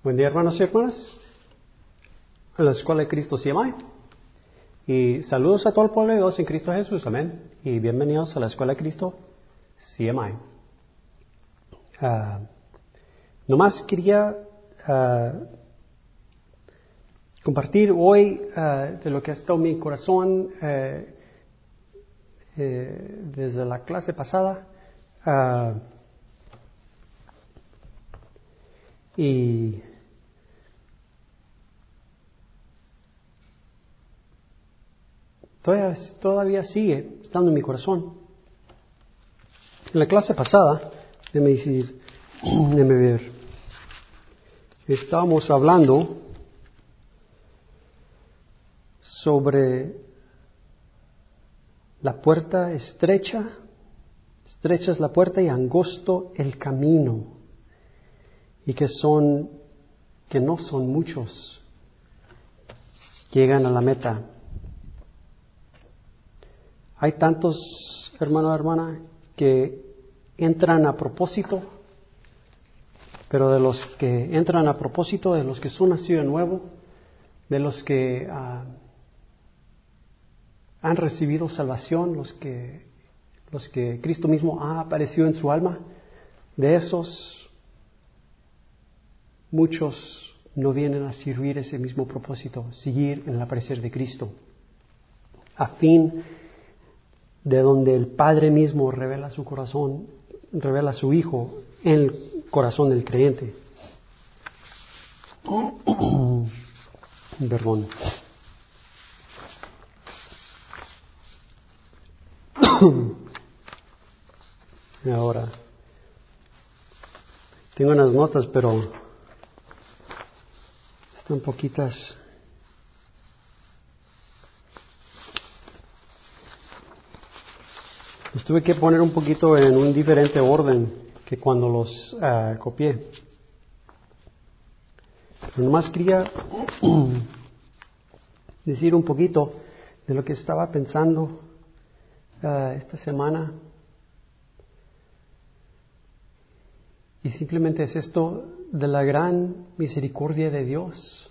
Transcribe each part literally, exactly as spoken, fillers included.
Buen día, hermanos y hermanas, en la Escuela de Cristo C M I. Y saludos a todo el pueblo de Dios en Cristo Jesús, amén. Y bienvenidos a la Escuela de Cristo C M I. Uh, nomás quería uh, compartir hoy uh, de lo que ha estado en mi corazón uh, eh, desde la clase pasada. Uh, y Todavía, todavía sigue estando en mi corazón. En la clase pasada, déjeme decir, déjeme ver, estábamos hablando sobre la puerta estrecha, estrecha es la puerta y angosto el camino, y que son, que no son muchos que llegan a la meta. Hay tantos, hermano, hermana, que entran a propósito, pero de los que entran a propósito, de los que son nacidos de nuevo, de los que uh, han recibido salvación, los que, los que Cristo mismo ha aparecido en su alma, de esos, muchos no vienen a servir ese mismo propósito, seguir en el aparecer de Cristo, a fin de donde el Padre mismo revela su corazón, revela su Hijo en el corazón del creyente. Perdón. Ahora, tengo unas notas, pero están poquitas. Los tuve que poner un poquito en un diferente orden que cuando los uh, copié. Pero nomás quería decir un poquito de lo que estaba pensando uh, esta semana. Y simplemente es esto de la gran misericordia de Dios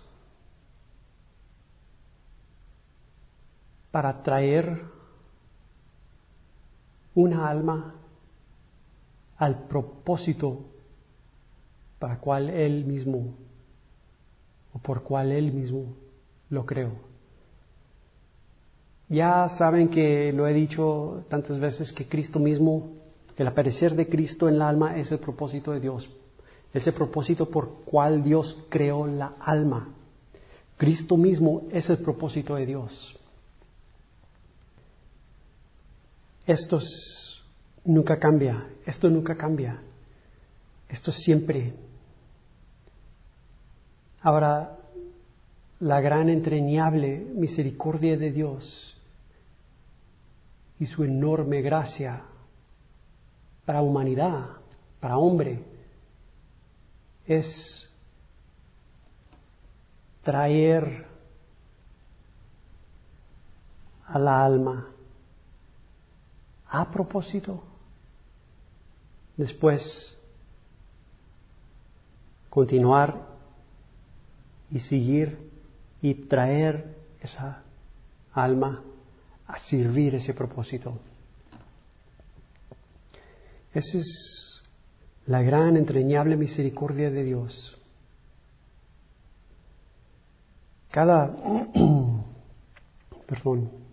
para traer una alma al propósito para cual Él mismo o por cual Él mismo lo creó. Ya saben que lo he dicho tantas veces que Cristo mismo, el aparecer de Cristo en la alma es el propósito de Dios, es el propósito por cual Dios creó la alma. Cristo mismo es el propósito de Dios. Esto es, nunca cambia, esto nunca cambia, esto siempre. Ahora, la gran entrañable misericordia de Dios y su enorme gracia para humanidad, para hombre, es traer a la alma a propósito, después continuar y seguir y traer esa alma a servir ese propósito. Esa es la gran entrañable misericordia de Dios. Cada, perdón,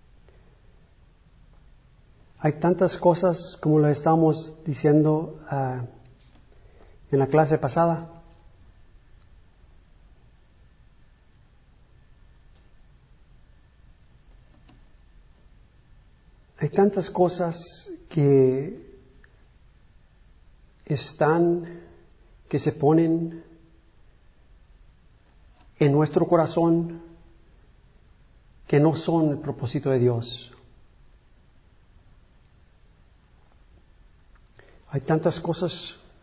hay tantas cosas como lo estábamos diciendo uh, en la clase pasada. Hay tantas cosas que están, que se ponen en nuestro corazón que no son el propósito de Dios. Hay tantas cosas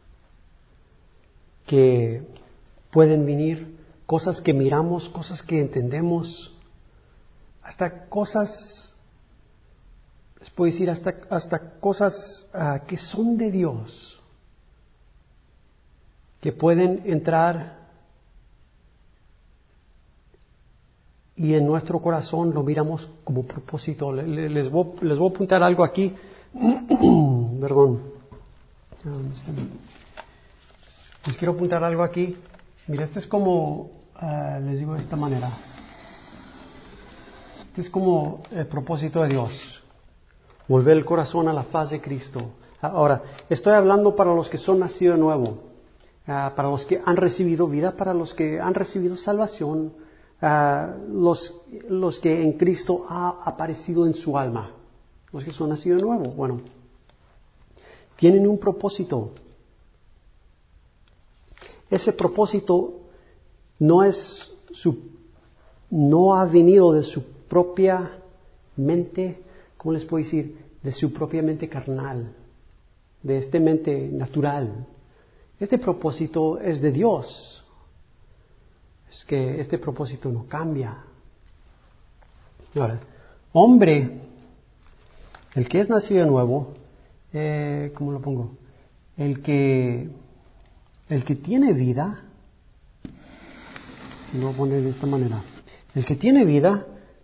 que pueden venir, cosas que miramos, cosas que entendemos, hasta cosas, les puedo decir, hasta, hasta cosas uh, que son de Dios, que pueden entrar y en nuestro corazón lo miramos como propósito. Les voy, les voy a apuntar algo aquí. Perdón. Les quiero apuntar algo aquí. Mira, este es como, uh, les digo de esta manera. Este es como el propósito de Dios. Volver el corazón a la faz de Cristo. Ahora, estoy hablando para los que son nacidos de nuevo, uh, para los que han recibido vida, para los que han recibido salvación, uh, los, los que en Cristo ha aparecido en su alma, los que son nacidos de nuevo. Bueno, tienen un propósito. Ese propósito no es su, no ha venido de su propia mente, ¿cómo les puedo decir? De su propia mente carnal, de esta mente natural. Este propósito es de Dios. Es que este propósito no cambia. Ahora, hombre, el que es nacido de nuevo, eh, ¿cómo lo pongo? El que, el que tiene vida, si lo voy a poner de esta manera, el que tiene vida,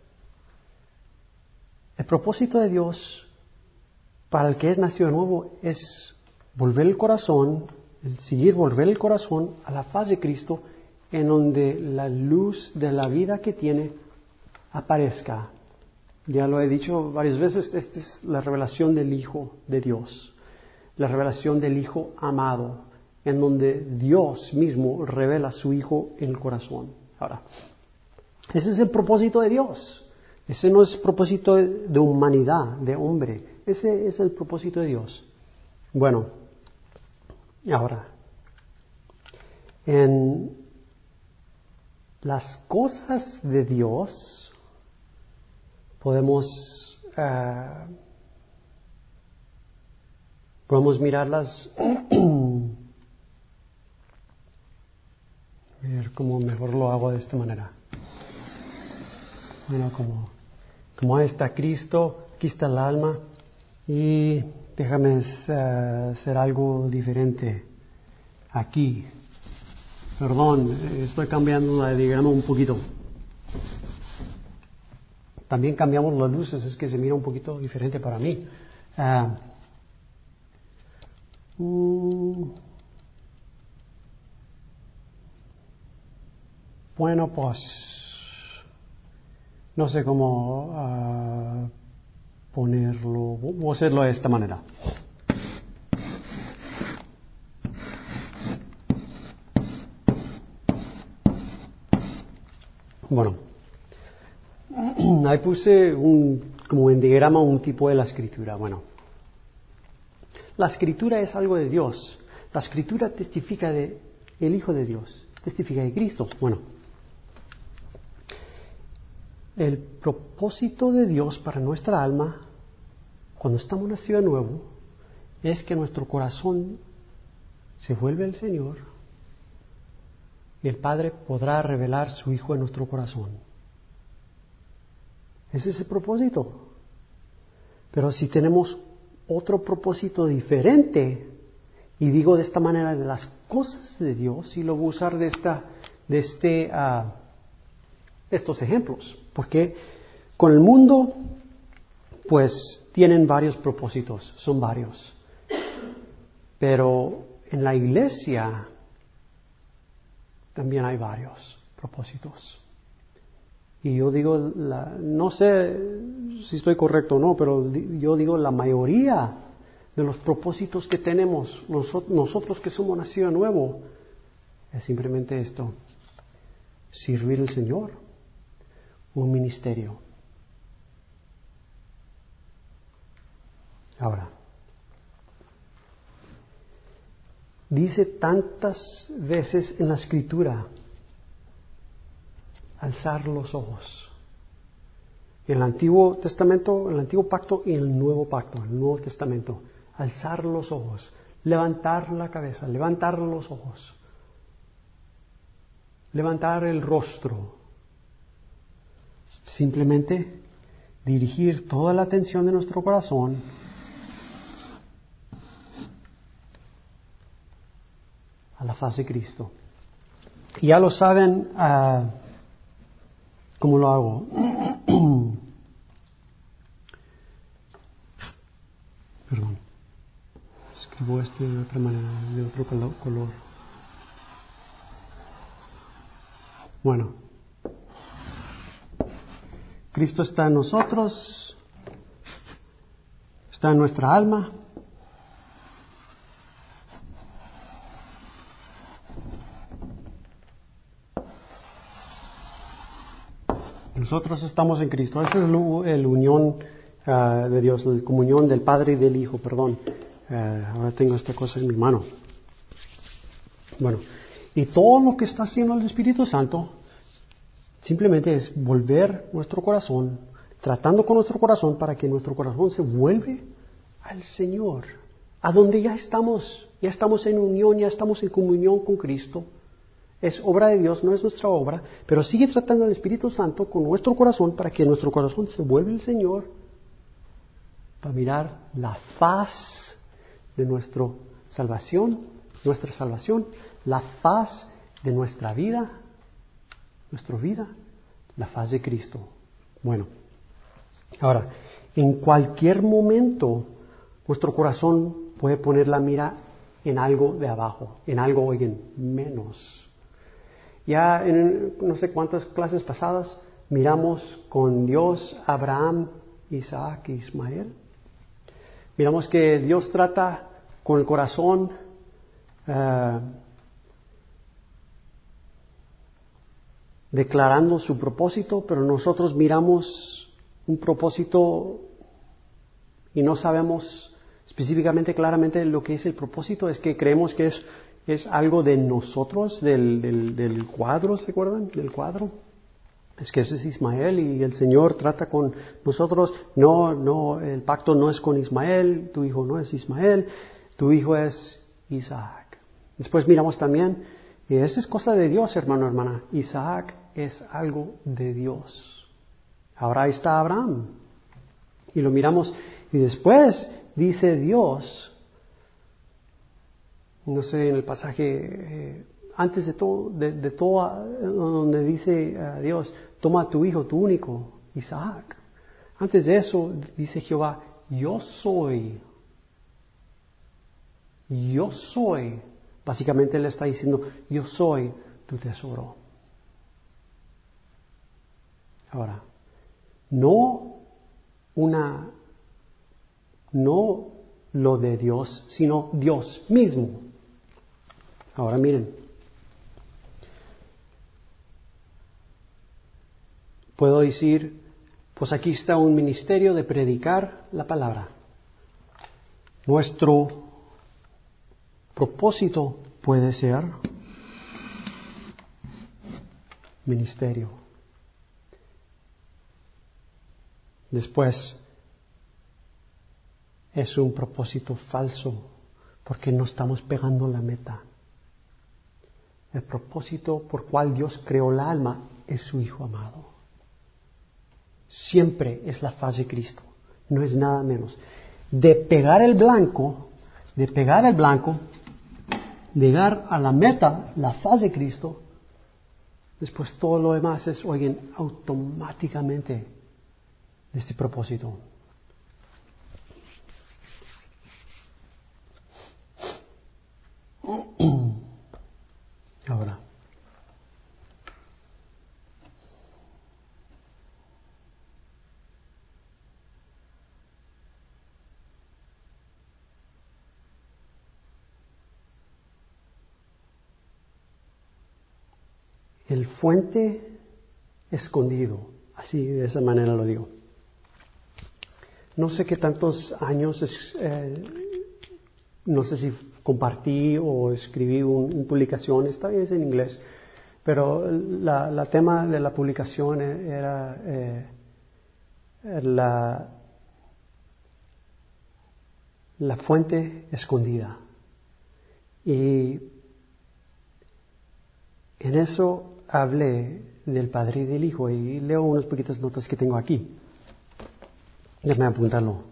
el propósito de Dios para el que es nacido de nuevo es volver el corazón, el seguir volver el corazón a la faz de Cristo, en donde la luz de la vida que tiene aparezca. Ya lo he dicho varias veces, esta es la revelación del Hijo de Dios, la revelación del Hijo amado, en donde Dios mismo revela a su Hijo en el corazón. Ahora, ese es el propósito de Dios. Ese no es propósito de humanidad, de hombre. Ese es el propósito de Dios. Bueno, ahora, en las cosas de Dios podemos, uh, podemos mirarlas, a ver cómo mejor lo hago de esta manera. Bueno, como, como ahí está Cristo, aquí está el alma, y déjame uh, hacer algo diferente aquí. Perdón, estoy cambiando la diagrama un poquito. También cambiamos las luces, es que se mira un poquito diferente para mí. Uh, uh, bueno, pues no sé cómo uh, ponerlo. Voy a hacerlo de esta manera. Bueno, ahí puse un, como en diagrama un tipo de la escritura. Bueno, la escritura es algo de Dios. La escritura testifica de el Hijo de Dios, testifica de Cristo. Bueno, el propósito de Dios para nuestra alma, cuando estamos nacidos de nuevo, es que nuestro corazón se vuelve al Señor y el Padre podrá revelar su Hijo en nuestro corazón. Ese es el propósito. Pero si tenemos otro propósito diferente, y digo de esta manera de las cosas de Dios, y lo voy a usar de, esta, de este, uh, estos ejemplos, porque con el mundo, pues tienen varios propósitos, son varios. Pero en la iglesia también hay varios propósitos. Y yo digo, la, no sé si estoy correcto o no, pero yo digo la mayoría de los propósitos que tenemos nosotros, nosotros que somos nacidos de nuevo es simplemente esto: servir al Señor, un ministerio. Ahora, dice tantas veces en la Escritura alzar los ojos. En el Antiguo Testamento, en el Antiguo Pacto y en el Nuevo Pacto, en el Nuevo Testamento, alzar los ojos, levantar la cabeza, levantar los ojos, levantar el rostro, simplemente dirigir toda la atención de nuestro corazón a la faz de Cristo. Y ya lo saben, uh, ¿Cómo lo hago? Perdón. Escribo este de otra manera, de otro color. Bueno. Cristo está en nosotros, está en nuestra alma. Nosotros estamos en Cristo. Esa es la unión uh, de Dios, la comunión del Padre y del Hijo, perdón. Uh, ahora tengo esta cosa en mi mano. Bueno, y todo lo que está haciendo el Espíritu Santo simplemente es volver nuestro corazón, tratando con nuestro corazón para que nuestro corazón se vuelve al Señor, a donde ya estamos, ya estamos en unión, ya estamos en comunión con Cristo. Es obra de Dios, no es nuestra obra, pero sigue tratando el Espíritu Santo con nuestro corazón para que nuestro corazón se vuelva al Señor, para mirar la faz de nuestra salvación, nuestra salvación, la faz de nuestra vida, nuestra vida, la faz de Cristo. Bueno, ahora, en cualquier momento, nuestro corazón puede poner la mira en algo de abajo, en algo, oigan, menos. Ya en no sé cuántas clases pasadas miramos con Dios a Abraham, Isaac e Ismael. Miramos que Dios trata con el corazón uh, declarando su propósito, pero nosotros miramos un propósito y no sabemos específicamente, claramente lo que es el propósito. Es que creemos que es, es algo de nosotros, del, del, del cuadro, ¿se acuerdan? Del cuadro. Es que ese es Ismael y el Señor trata con nosotros. No, no, el pacto no es con Ismael, tu hijo no es Ismael, tu hijo es Isaac. Después miramos también, y esa es cosa de Dios, hermano, hermana. Isaac es algo de Dios. Ahora ahí está Abraham. Y lo miramos, y después dice Dios, no sé, en el pasaje, eh, antes de todo, de, de todo, donde dice uh, Dios, toma a tu hijo, tu único, Isaac. Antes de eso, dice Jehová, yo soy, yo soy. Básicamente Él está diciendo, yo soy tu tesoro. Ahora, no una, no lo de Dios, sino Dios mismo. Ahora miren, puedo decir, pues aquí está un ministerio de predicar la palabra. Nuestro propósito puede ser ministerio. Después, es un propósito falso porque no estamos pegando la meta. El propósito por cual Dios creó la alma es su Hijo amado. Siempre es la faz de Cristo, no es nada menos. De pegar el blanco, de pegar el blanco, llegar a la meta, la faz de Cristo, después todo lo demás es, oigan, automáticamente de este propósito. Ahora, el fuente escondido, así de esa manera lo digo. No sé qué tantos años, eh, no sé si compartí o escribí una un publicación, esta vez en inglés, pero la, la tema de la publicación era eh, la, la fuente escondida. Y en eso hablé del Padre y del Hijo y leo unas poquitas notas que tengo aquí. Déjame apuntarlo.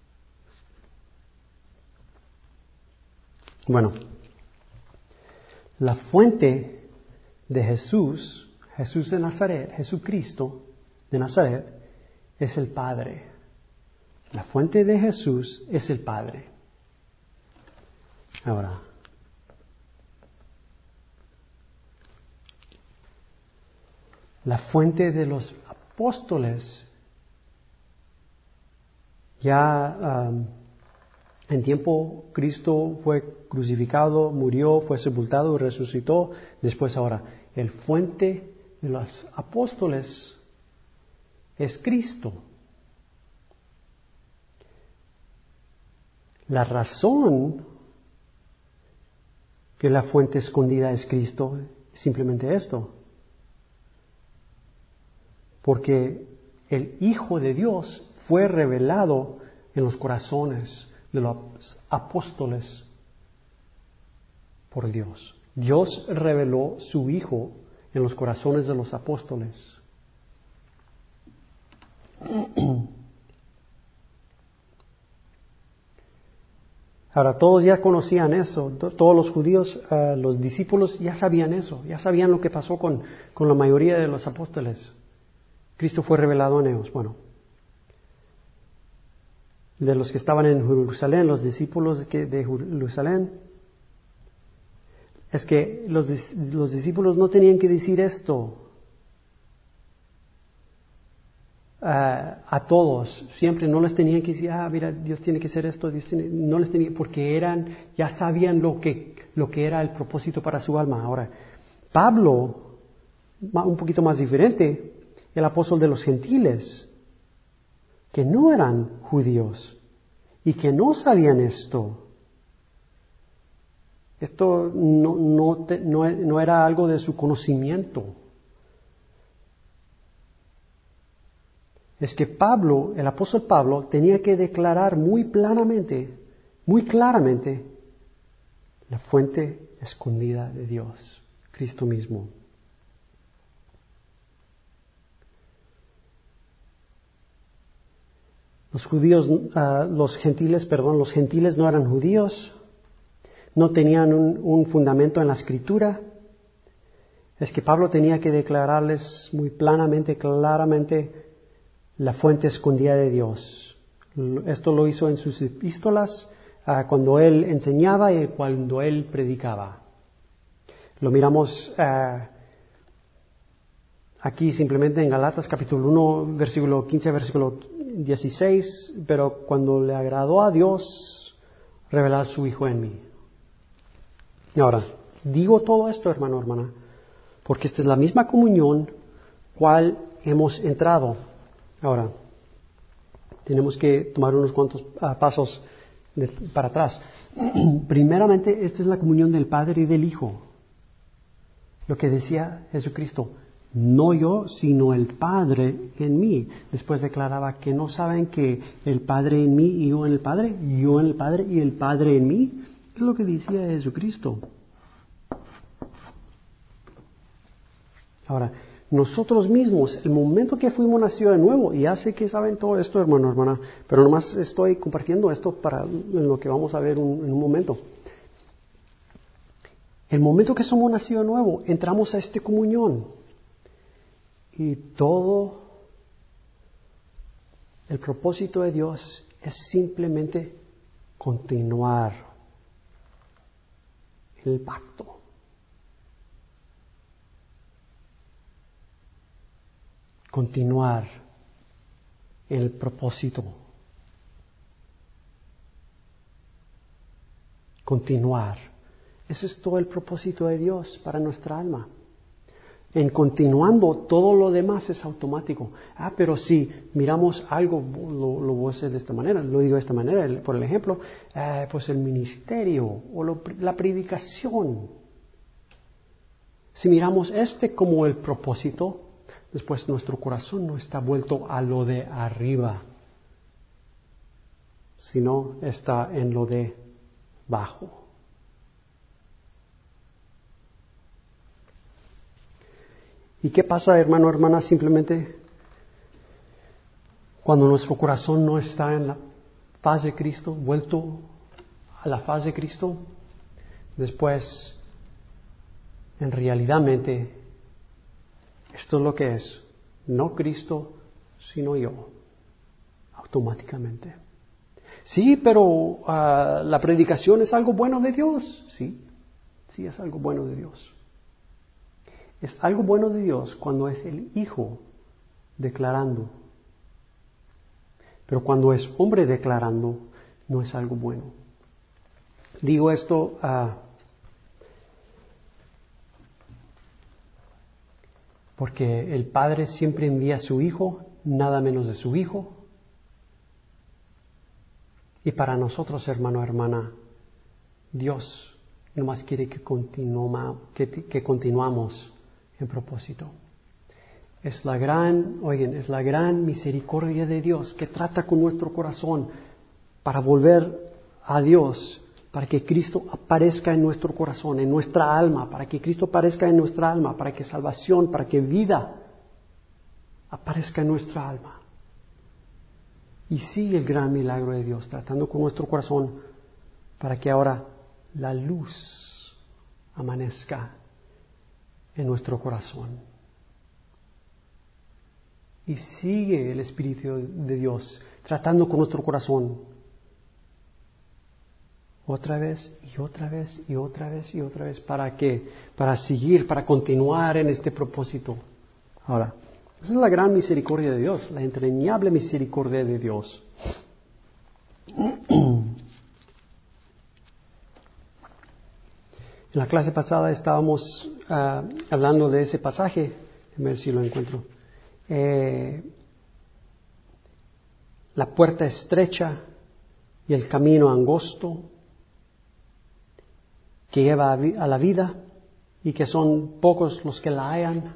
Bueno, La fuente de Jesús, Jesús de Nazaret, Jesucristo de Nazaret, es el Padre. La fuente de Jesús es el Padre. Ahora, la fuente de los apóstoles, ya um, en tiempo Cristo fue crucificado, murió, fue sepultado y resucitó. Después ahora, el fuente de los apóstoles es Cristo. La razón que la fuente escondida es Cristo es simplemente esto. Porque el Hijo de Dios fue revelado en los corazones de los apóstoles por Dios. Dios reveló su Hijo en los corazones de los apóstoles. Ahora, todos ya conocían eso, todos los judíos, uh, los discípulos ya sabían eso, ya sabían lo que pasó con, con la mayoría de los apóstoles. Cristo fue revelado en ellos. Bueno, de los que estaban en Jerusalén, los discípulos de, de Jerusalén, es que los, los discípulos no tenían que decir esto uh, a todos, siempre no les tenían que decir, ah, mira, Dios tiene que hacer esto, Dios tiene, no les tenía, porque eran, ya sabían lo que, lo que era el propósito para su alma. Ahora, Pablo, un poquito más diferente, el apóstol de los gentiles, que no eran judíos y que no sabían esto. Esto no, no, te, no, no era algo de su conocimiento. Es que Pablo, el apóstol Pablo, tenía que declarar muy planamente, muy claramente, la fuente escondida de Dios, Cristo mismo. Los judíos, uh, los gentiles, perdón, los gentiles no eran judíos, no tenían un, un fundamento en la Escritura. Es que Pablo tenía que declararles muy planamente, claramente, la fuente escondida de Dios. Esto lo hizo en sus epístolas, uh, cuando él enseñaba y cuando él predicaba. Lo miramos uh, aquí simplemente en Galatas capítulo uno, versículo quince, versículo dieciséis, pero cuando le agradó a Dios revelar su Hijo en mí. Y ahora, digo todo esto, hermano, hermana, porque esta es la misma comunión cual hemos entrado. Ahora, tenemos que tomar unos cuantos uh, pasos de, para atrás. Primeramente, esta es la comunión del Padre y del Hijo. Lo que decía Jesucristo, no yo, sino el Padre en mí. Después declaraba que no saben que el Padre en mí y yo en el Padre, yo en el Padre y el Padre en mí. Es lo que decía Jesucristo. Ahora, nosotros mismos, el momento que fuimos nacidos de nuevo, y ya sé que saben todo esto, hermano, hermana, pero nomás estoy compartiendo esto para en lo que vamos a ver un, en un momento. El momento que somos nacidos de nuevo, entramos a esta comunión. Y todo el propósito de Dios es simplemente continuar el pacto. Continuar el propósito. Continuar. Ese es todo el propósito de Dios para nuestra alma. En continuando, todo lo demás es automático. Ah, pero si miramos algo, lo, lo voy a hacer de esta manera, lo digo de esta manera, el, por el ejemplo, eh, pues el ministerio o lo, la predicación. Si miramos este como el propósito, después nuestro corazón no está vuelto a lo de arriba, sino está en lo de abajo. ¿Y qué pasa, hermano, hermana? Simplemente cuando nuestro corazón no está en la faz de Cristo, vuelto a la faz de Cristo, después en realidadmente esto es lo que es, no Cristo, sino yo, automáticamente. Sí, pero uh, la predicación es algo bueno de Dios, sí, sí es algo bueno de Dios. Es algo bueno de Dios cuando es el Hijo declarando. Pero cuando es hombre declarando, no es algo bueno. Digo esto uh, porque el Padre siempre envía a su Hijo, nada menos de su Hijo. Y para nosotros, hermano, hermana, Dios nomás quiere que, continua, que, que continuamos en propósito. Es la gran, oigan, es la gran misericordia de Dios que trata con nuestro corazón para volver a Dios, para que Cristo aparezca en nuestro corazón, en nuestra alma, para que Cristo aparezca en nuestra alma, para que salvación, para que vida aparezca en nuestra alma. Y sigue el gran milagro de Dios, tratando con nuestro corazón, para que ahora la luz amanezca en nuestro corazón. Y sigue el Espíritu de Dios tratando con nuestro corazón otra vez y otra vez y otra vez y otra vez. ¿Para qué? Para seguir, para continuar en este propósito. Ahora, esa es la gran misericordia de Dios, la entrañable misericordia de Dios. En la clase pasada estábamos uh, hablando de ese pasaje, a ver si lo encuentro. Eh, la puerta estrecha y el camino angosto que lleva a, vi- a la vida y que son pocos los que la hallan.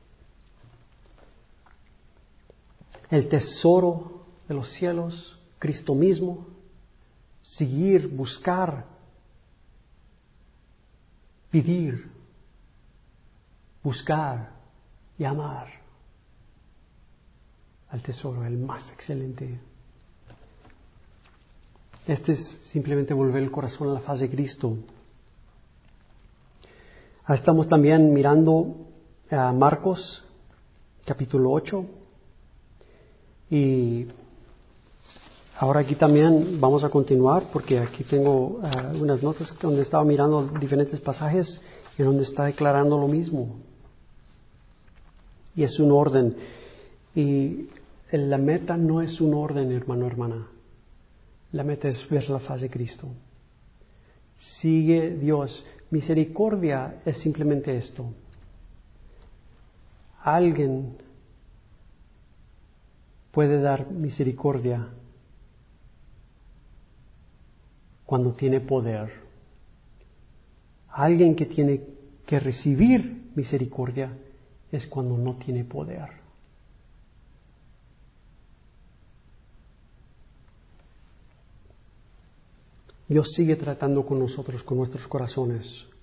El tesoro de los cielos, Cristo mismo, seguir, buscar, pedir, buscar y amar al tesoro, el más excelente. Este es simplemente volver el corazón a la faz de Cristo. Ahora estamos también mirando a Marcos, capítulo ocho. Y ahora aquí también vamos a continuar porque aquí tengo uh, unas notas donde estaba mirando diferentes pasajes en donde está declarando lo mismo. Y es un orden. Y la meta no es un orden, hermano, hermana. La meta es ver la faz de Cristo. Sigue Dios. Misericordia es simplemente esto. Alguien puede dar misericordia cuando tiene poder. Alguien que tiene que recibir misericordia es cuando no tiene poder. Dios sigue tratando con nosotros, con nuestros corazones,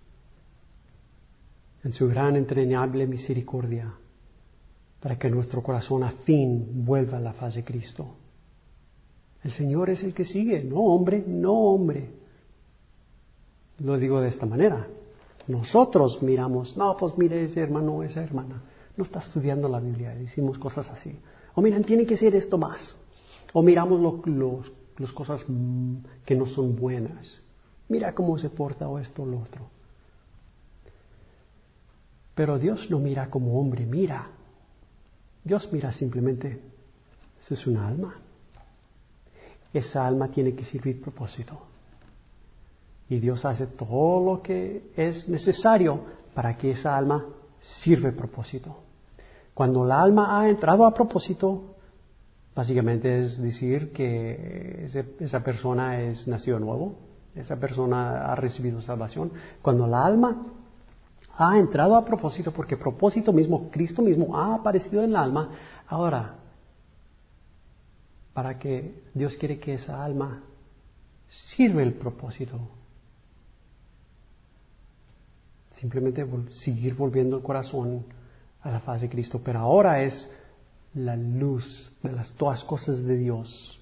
en su gran entrañable misericordia, para que nuestro corazón a fin vuelva a la faz de Cristo. El Señor es el que sigue, no hombre, no hombre. Lo digo de esta manera. Nosotros miramos, no, pues mire ese hermano o esa hermana, no está estudiando la Biblia, decimos cosas así. O miren, tiene que ser esto más. O miramos lo, los, las cosas que no son buenas. Mira cómo se porta o esto o lo otro. Pero Dios no mira como hombre, mira. Dios mira simplemente, esa es una alma. Esa alma tiene que servir propósito. Y Dios hace todo lo que es necesario para que esa alma sirva propósito. Cuando la alma ha entrado a propósito, básicamente es decir que ese, esa persona es nacido nuevo, esa persona ha recibido salvación. Cuando la alma ha entrado a propósito, porque propósito mismo, Cristo mismo ha aparecido en la alma, ahora, para que Dios quiere que esa alma sirva el propósito. Simplemente vol- seguir volviendo el corazón a la faz de Cristo. Pero ahora es la luz de las todas cosas de Dios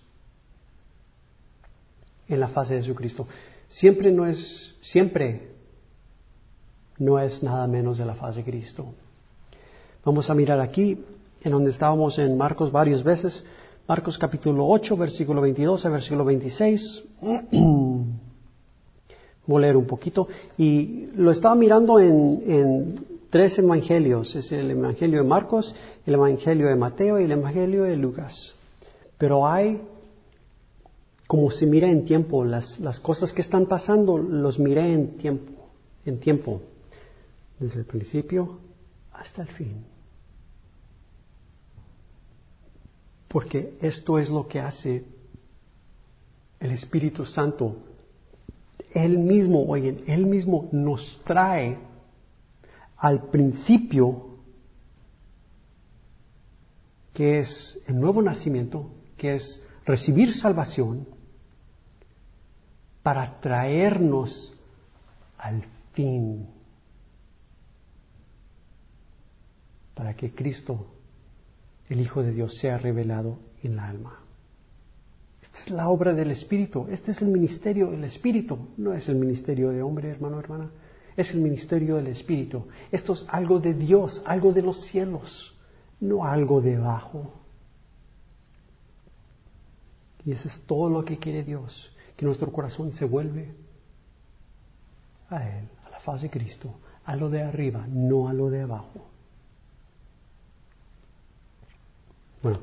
en la faz de Jesucristo. Siempre no es, siempre no es nada menos de la faz de Cristo. Vamos a mirar aquí, en donde estábamos en Marcos varias veces, Marcos capítulo ocho, versículo veintidós a versículo veintiséis. Voy a leer un poquito. Y lo estaba mirando en, en tres evangelios. Es el evangelio de Marcos, el evangelio de Mateo y el evangelio de Lucas. Pero hay, como se mira en tiempo, las, las cosas que están pasando, los miré en tiempo, en tiempo. Desde el principio hasta el fin. Porque esto es lo que hace el Espíritu Santo. Él mismo, oigan, Él mismo nos trae al principio, que es el nuevo nacimiento, que es recibir salvación, para traernos al fin, para que Cristo, el Hijo de Dios, sea revelado en la alma. Esta es la obra del Espíritu, este es el ministerio del Espíritu, no es el ministerio de hombre, hermano, hermana, es el ministerio del Espíritu. Esto es algo de Dios, algo de los cielos, no algo debajo. Y eso es todo lo que quiere Dios, que nuestro corazón se vuelve a Él, a la faz de Cristo, a lo de arriba, no a lo de abajo. Bueno,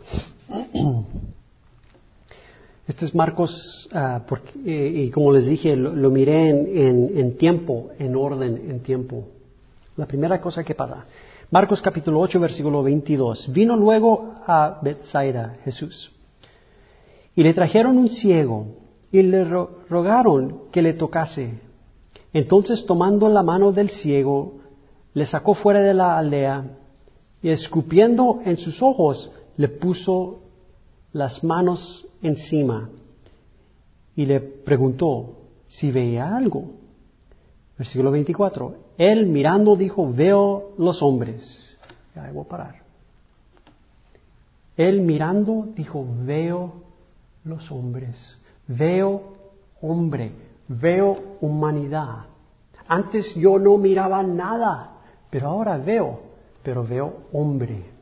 este es Marcos, uh, porque, eh, y como les dije, lo, lo miré en, en, en tiempo, en orden, en tiempo. La primera cosa que pasa, Marcos capítulo ocho, versículo veintidós. Vino luego a Bethsaida Jesús, y le trajeron un ciego, y le ro- rogaron que le tocase. Entonces, tomando la mano del ciego, le sacó fuera de la aldea, y escupiendo en sus ojos, le puso las manos encima y le preguntó si veía algo. Versículo veinticuatro. Él mirando dijo, veo los hombres. Ya voy a parar. Él mirando dijo, veo los hombres. Veo hombre. Veo humanidad. Antes yo no miraba nada, pero ahora veo, pero veo hombre.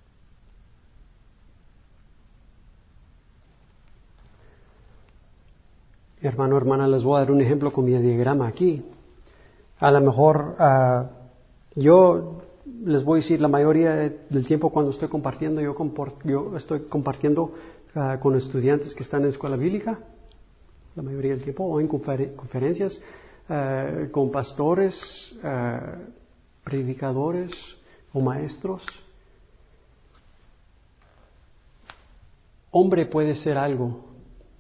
Hermano, hermana, les voy a dar un ejemplo con mi diagrama aquí. A lo mejor uh, yo les voy a decir la mayoría del tiempo cuando estoy compartiendo, yo, comport, yo estoy compartiendo uh, con estudiantes que están en escuela bíblica, la mayoría del tiempo, o en confer- conferencias, uh, con pastores, uh, predicadores o maestros. Hombre puede ser algo.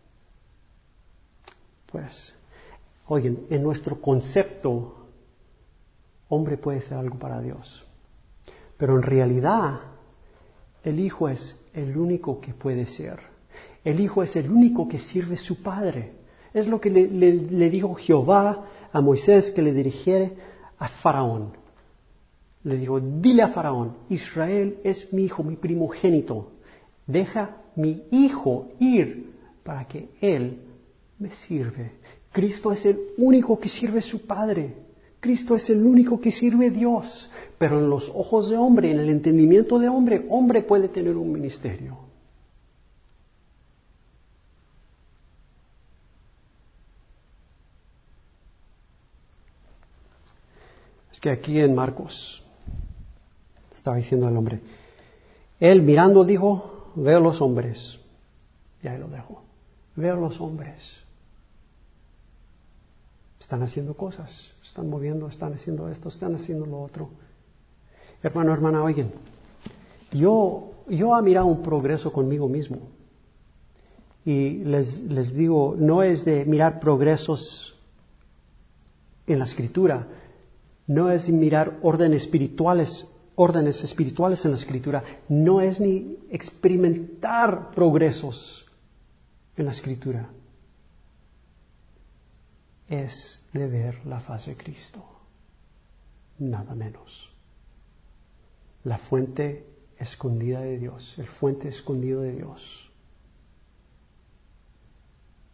Pues, oigan, en nuestro concepto, hombre puede ser algo para Dios. Pero en realidad, el Hijo es el único que puede ser. El Hijo es el único que sirve a su Padre. Es lo que le, le, le dijo Jehová a Moisés que le dirigiera a Faraón. Le dijo, dile a Faraón, Israel es mi hijo, mi primogénito. Deja mi hijo ir para que él me sirve. Cristo es el único que sirve a su Padre. Cristo es el único que sirve a Dios. Pero en los ojos de hombre, en el entendimiento de hombre, hombre puede tener un ministerio. Es que aquí en Marcos estaba diciendo el hombre, él mirando dijo, veo los hombres. Y ahí lo dejo. Veo los hombres. Están haciendo cosas, están moviendo, están haciendo esto, están haciendo lo otro. Hermano, hermana, oigan, yo, yo he mirado un progreso conmigo mismo. Y les, les digo, no es de mirar progresos en la Escritura, no es de mirar órdenes espirituales, órdenes espirituales en la Escritura, no es ni experimentar progresos en la Escritura. Es de ver la faz de Cristo, nada menos. La fuente escondida de Dios, el fuente escondido de Dios.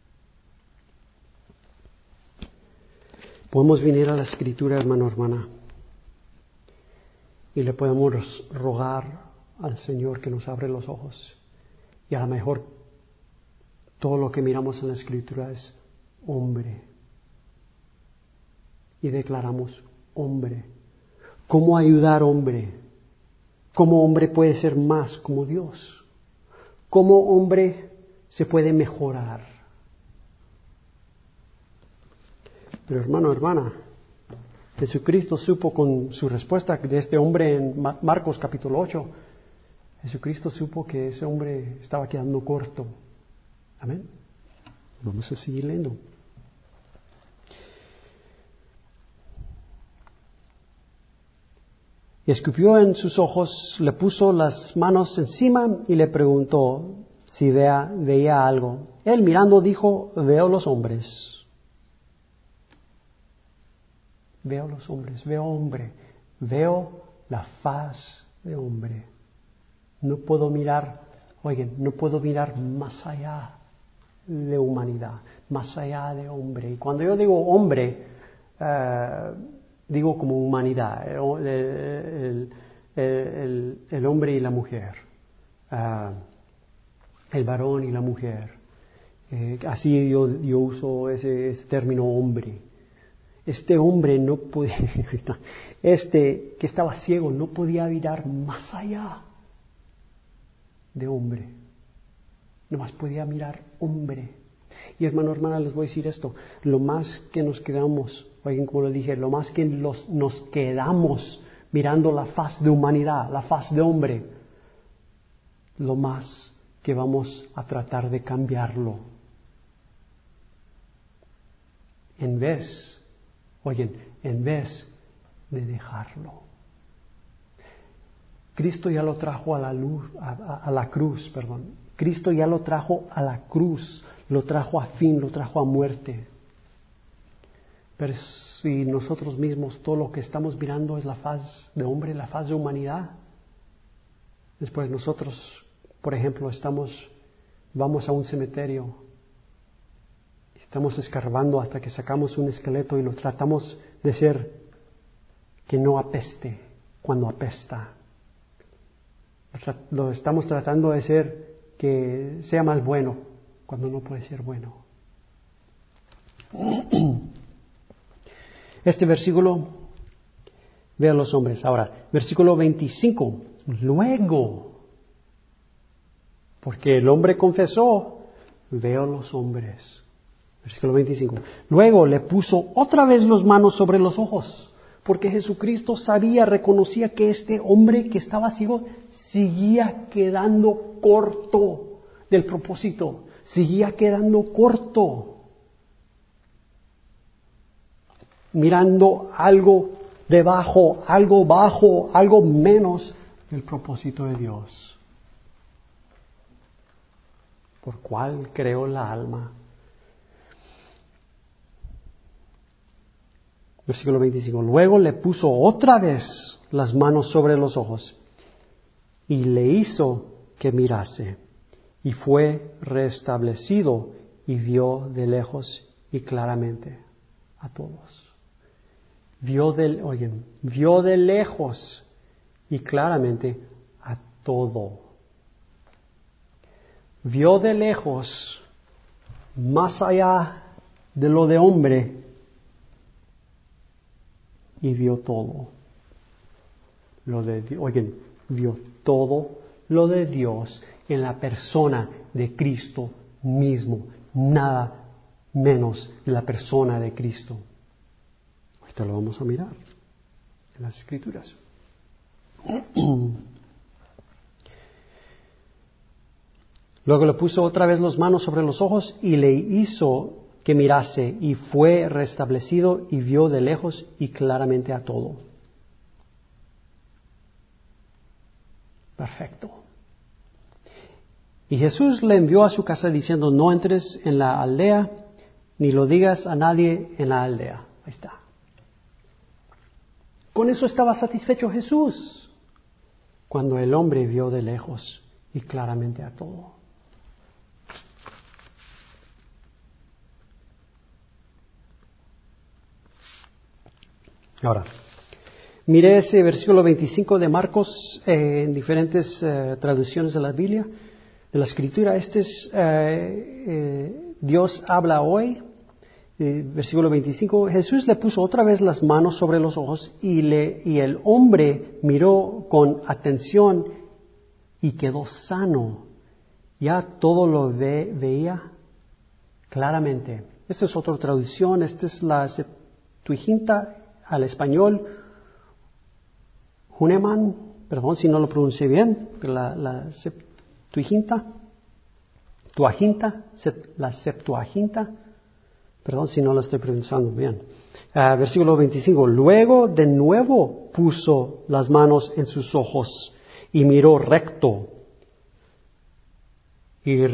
Podemos venir a la Escritura, hermano, hermana. y le podemos rogar al Señor que nos abre los ojos. Y a lo mejor todo lo que miramos en la Escritura es hombre. Y declaramos hombre. ¿Cómo ayudar hombre? ¿Cómo hombre puede ser más como Dios? ¿Cómo hombre se puede mejorar? Pero hermano, hermana, Jesucristo supo con su respuesta de este hombre en Marcos capítulo ocho, Jesucristo supo que ese hombre estaba quedando corto. Amén. Vamos a seguir leyendo. Y escupió en sus ojos, le puso las manos encima y le preguntó si vea, veía algo. Él mirando dijo, veo los hombres. Veo los hombres, veo hombre, veo la faz de hombre. No puedo mirar, oigan, no puedo mirar más allá de humanidad, más allá de hombre. Y cuando yo digo hombre, uh, digo como humanidad, el, el, el, el hombre y la mujer, uh, el varón y la mujer. Eh, así yo, yo uso ese, ese término hombre. Este hombre no podía, este que estaba ciego no podía mirar más allá de hombre. Nomás podía mirar hombre. Y hermano, hermana, les voy a decir esto. Lo más que nos quedamos, oigan como lo dije, lo más que los, nos quedamos mirando la faz de humanidad, la faz de hombre, lo más que vamos a tratar de cambiarlo. En vez, oigan, en vez de dejarlo. Cristo ya lo trajo a la luz, a, a, a la cruz, perdón. Cristo ya lo trajo a la cruz, lo trajo a fin, lo trajo a muerte. Pero si nosotros mismos todo lo que estamos mirando es la faz de hombre, la faz de humanidad, después nosotros, por ejemplo, estamos, vamos a un cementerio, estamos escarbando hasta que sacamos un esqueleto y lo tratamos de ser que no apeste cuando apesta. Lo estamos tratando de ser que sea más bueno cuando no puede ser bueno. Este versículo, vean los hombres. Ahora, versículo veinticinco. Luego, porque el hombre confesó, veo los hombres. Versículo veinticinco. Luego le puso otra vez las manos sobre los ojos, porque Jesucristo sabía, reconocía que este hombre que estaba ciego seguía quedando corto del propósito, seguía quedando corto, mirando algo debajo, algo bajo, algo menos del propósito de Dios, por cual creó la alma. Versículo veinticinco. Luego le puso otra vez las manos sobre los ojos y le hizo que mirase, y fue restablecido y vio de lejos y claramente a todos. Vio de, oigan, vio de lejos y claramente a todo. Vio de lejos, más allá de lo de hombre, y vio todo. Lo de, oigan, vio todo lo de Dios en la persona de Cristo mismo, nada menos de la persona de Cristo. Ahorita lo vamos a mirar en las Escrituras. Luego le puso otra vez las manos sobre los ojos y le hizo que mirase, y fue restablecido y vio de lejos y claramente a todo. Perfecto. Y Jesús le envió a su casa diciendo, no entres en la aldea, ni lo digas a nadie en la aldea. Ahí está. Con eso estaba satisfecho Jesús, cuando el hombre vio de lejos y claramente a todo. Ahora, Miré ese versículo veinticinco de Marcos eh, en diferentes eh, traducciones de la Biblia, de la Escritura. Este es eh, eh, Dios habla hoy. Eh, versículo veinticinco. Jesús le puso otra vez las manos sobre los ojos y, le, y el hombre miró con atención y quedó sano. Ya todo lo ve, veía claramente. Esta es otra traducción. Esta es la Septuaginta al español. Huneman, perdón si no lo pronuncié bien, la, la Septuaginta, Tuaginta, sep, la Septuaginta, perdón si no lo estoy pronunciando bien. Uh, versículo veinticinco, luego de nuevo puso las manos en sus ojos y miró recto y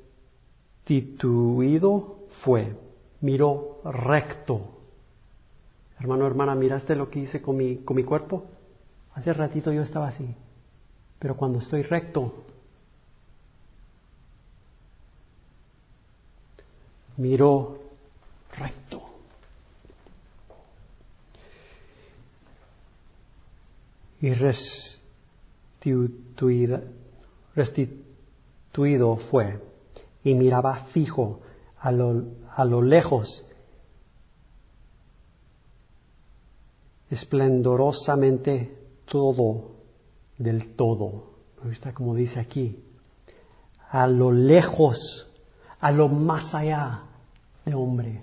restituido fue, miró recto. Hermano, hermana, ¿miraste lo que hice con mi, con mi cuerpo? Hace ratito yo estaba así, pero cuando estoy recto, miro recto. Y restituido, restituido fue, y miraba fijo a lo, a lo lejos, esplendorosamente todo, del todo. ¿Me gusta como dice aquí? A lo lejos, a lo más allá de hombre.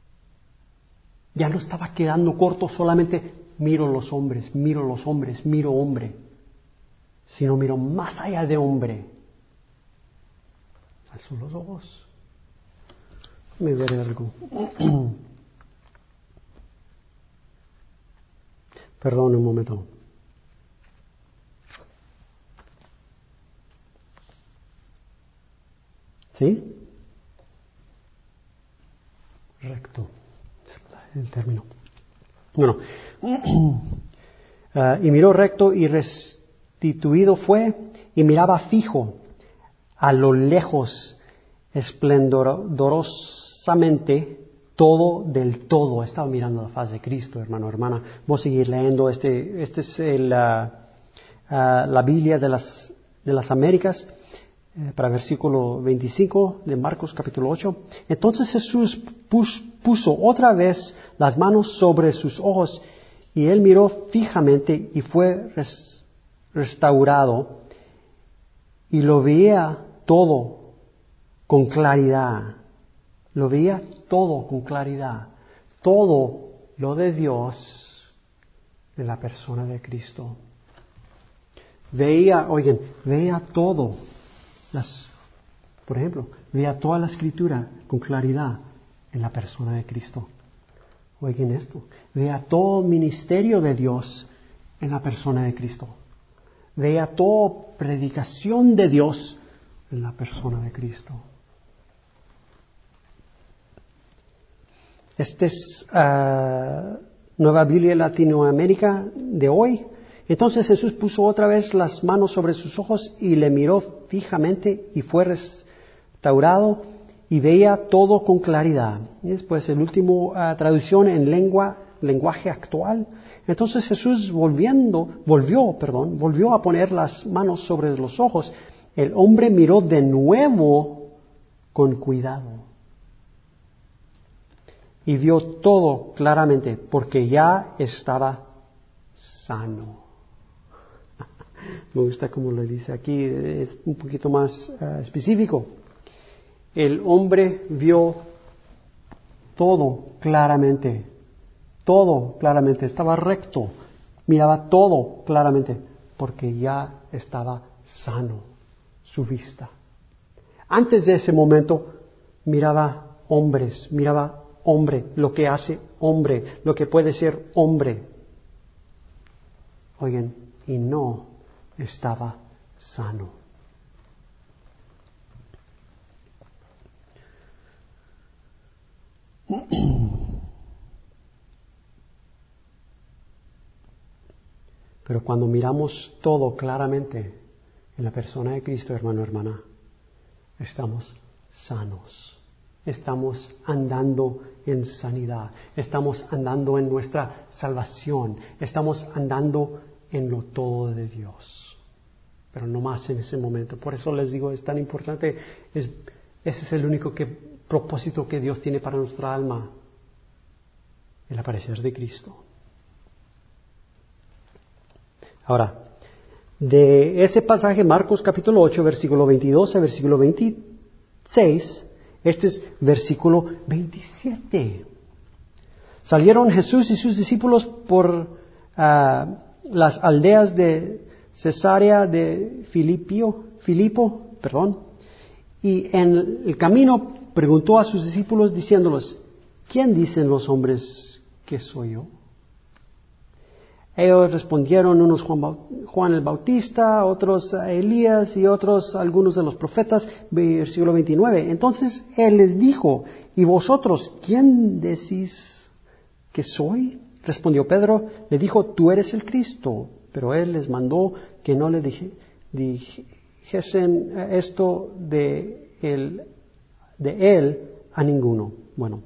Ya no estaba quedando corto solamente miro los hombres, miro los hombres, miro hombre, sino miro más allá de hombre. Alzo los ojos. Me veré algo. Perdón un momento. ¿Sí? Recto. El término. Bueno. uh, y miró recto y restituido fue y miraba fijo a lo lejos esplendorosamente todo del todo. Estaba mirando la faz de Cristo, hermano, hermana. Voy a seguir leyendo. Este, este es el, uh, uh, la Biblia de las, de las Américas. Para versículo veinticinco de Marcos capítulo ocho. Entonces Jesús puso, puso otra vez las manos sobre sus ojos y él miró fijamente y fue res, restaurado y lo veía todo con claridad. Lo veía todo con claridad. Todo lo de Dios en la persona de Cristo. Veía, oigan, veía todo. Las, por ejemplo, veía toda la Escritura con claridad en la persona de Cristo. Oigan esto, veía todo el ministerio de Dios en la persona de Cristo. Veía toda predicación de Dios en la persona de Cristo. Esta es uh, Nueva Biblia Latinoamérica de hoy. Entonces Jesús puso otra vez las manos sobre sus ojos y le miró fijamente y fue restaurado y veía todo con claridad. Y después el último uh, traducción en lengua, lenguaje actual. Entonces Jesús volviendo, volvió, perdón, volvió a poner las manos sobre los ojos. El hombre miró de nuevo con cuidado y vio todo claramente porque ya estaba sano. Me gusta como lo dice aquí, es un poquito más uh, específico. El hombre vio todo claramente, todo claramente, estaba recto, miraba todo claramente, porque ya estaba sano su vista. Antes de ese momento miraba hombres, miraba hombre, lo que hace hombre, lo que puede ser hombre. Oigan, y no estaba sano. Pero cuando miramos todo claramente en la persona de Cristo, hermano, hermana, estamos sanos. estamos andando en sanidad, estamos andando en nuestra salvación, estamos andando en lo todo de Dios. Pero no más en ese momento. Por eso les digo, es tan importante, es, ese es el único que, propósito que Dios tiene para nuestra alma, el aparecer de Cristo. Ahora, de ese pasaje, Marcos capítulo ocho, versículo veintidós a versículo veintiséis, este es versículo veintisiete. Salieron Jesús y sus discípulos por uh, las aldeas de Cesarea de Filipio, Filipo, perdón, y en el camino preguntó a sus discípulos diciéndoles, ¿quién dicen los hombres que soy yo? Ellos respondieron, unos Juan, Juan el Bautista, otros Elías y otros algunos de los profetas. Versículo veintinueve. Entonces él les dijo, ¿y vosotros quién decís que soy? Respondió Pedro, le dijo, tú eres el Cristo. Pero él les mandó que no le dije, dijesen esto de él, de él a ninguno. Bueno.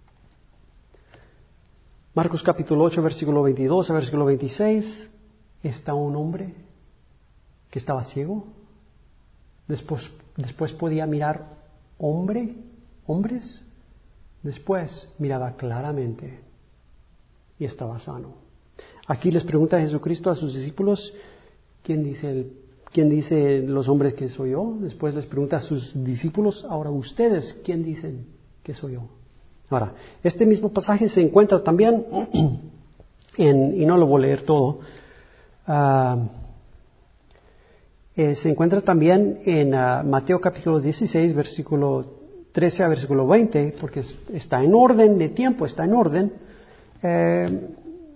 Marcos capítulo ocho, versículo veintidós a versículo veintiséis, está un hombre que estaba ciego. Después, después podía mirar hombre, hombres. Después miraba claramente y estaba sano. Aquí les pregunta Jesucristo a sus discípulos, ¿quién dice, el, ¿quién dice los hombres que soy yo? Después les pregunta a sus discípulos, ahora ustedes, ¿quién dicen que soy yo? Ahora, este mismo pasaje se encuentra también, en, y no lo voy a leer todo, uh, eh, se encuentra también en uh, Mateo capítulo dieciséis, versículo trece a versículo veinte, porque es, está en orden de tiempo, está en orden. Eh,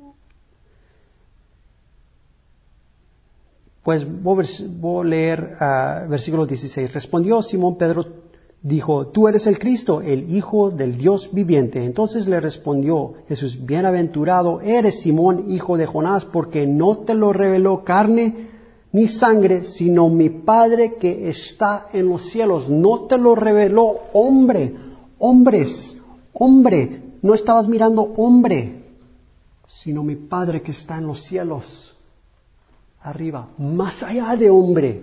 pues voy, voy a leer uh, versículo dieciséis. Respondió Simón Pedro, dijo, tú eres el Cristo, el Hijo del Dios viviente. Entonces le respondió Jesús, bienaventurado eres Simón, hijo de Jonás, porque no te lo reveló carne ni sangre, sino mi Padre que está en los cielos. No te lo reveló hombre, hombres, hombre. No estabas mirando hombre, sino mi Padre que está en los cielos, arriba, más allá de hombre.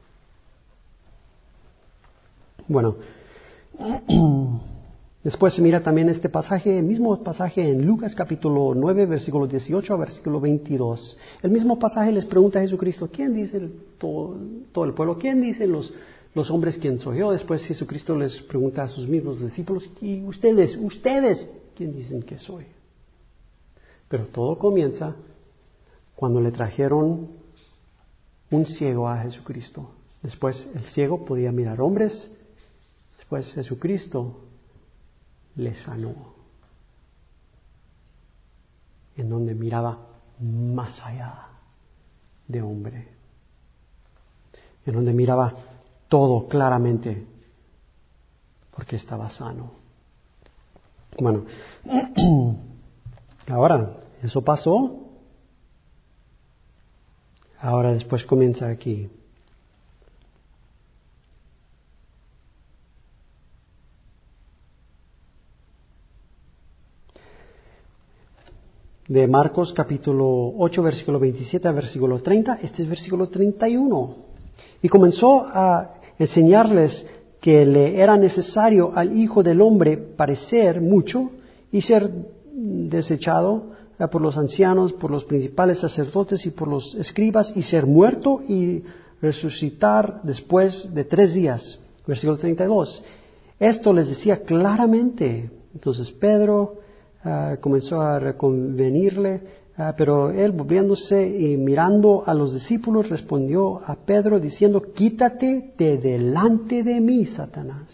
Bueno, después se mira también este pasaje, el mismo pasaje en Lucas capítulo nueve, versículo dieciocho a versículo veintidós. El mismo pasaje les pregunta a Jesucristo, ¿quién dice el, todo, todo el pueblo? ¿Quién dicen los, los hombres quién soy yo? Después Jesucristo les pregunta a sus mismos discípulos, ¿y ustedes, ustedes, quién dicen que soy? Pero todo comienza cuando le trajeron un ciego a Jesucristo. Después el ciego podía mirar hombres. Pues Jesucristo le sanó, en donde miraba más allá de hombre, en donde miraba todo claramente, porque estaba sano. Bueno, ahora, eso pasó, ahora después comienza aquí. De Marcos capítulo ocho, versículo veintisiete a versículo treinta, este es versículo treinta y uno. Y comenzó a enseñarles que le era necesario al Hijo del Hombre padecer mucho y ser desechado por los ancianos, por los principales sacerdotes y por los escribas, y ser muerto y resucitar después de tres días. Versículo treinta y dos. Esto les decía claramente. Entonces Pedro Uh, comenzó a reconvenirle, uh, pero él volviéndose y mirando a los discípulos respondió a Pedro diciendo, quítate de delante de mí, Satanás.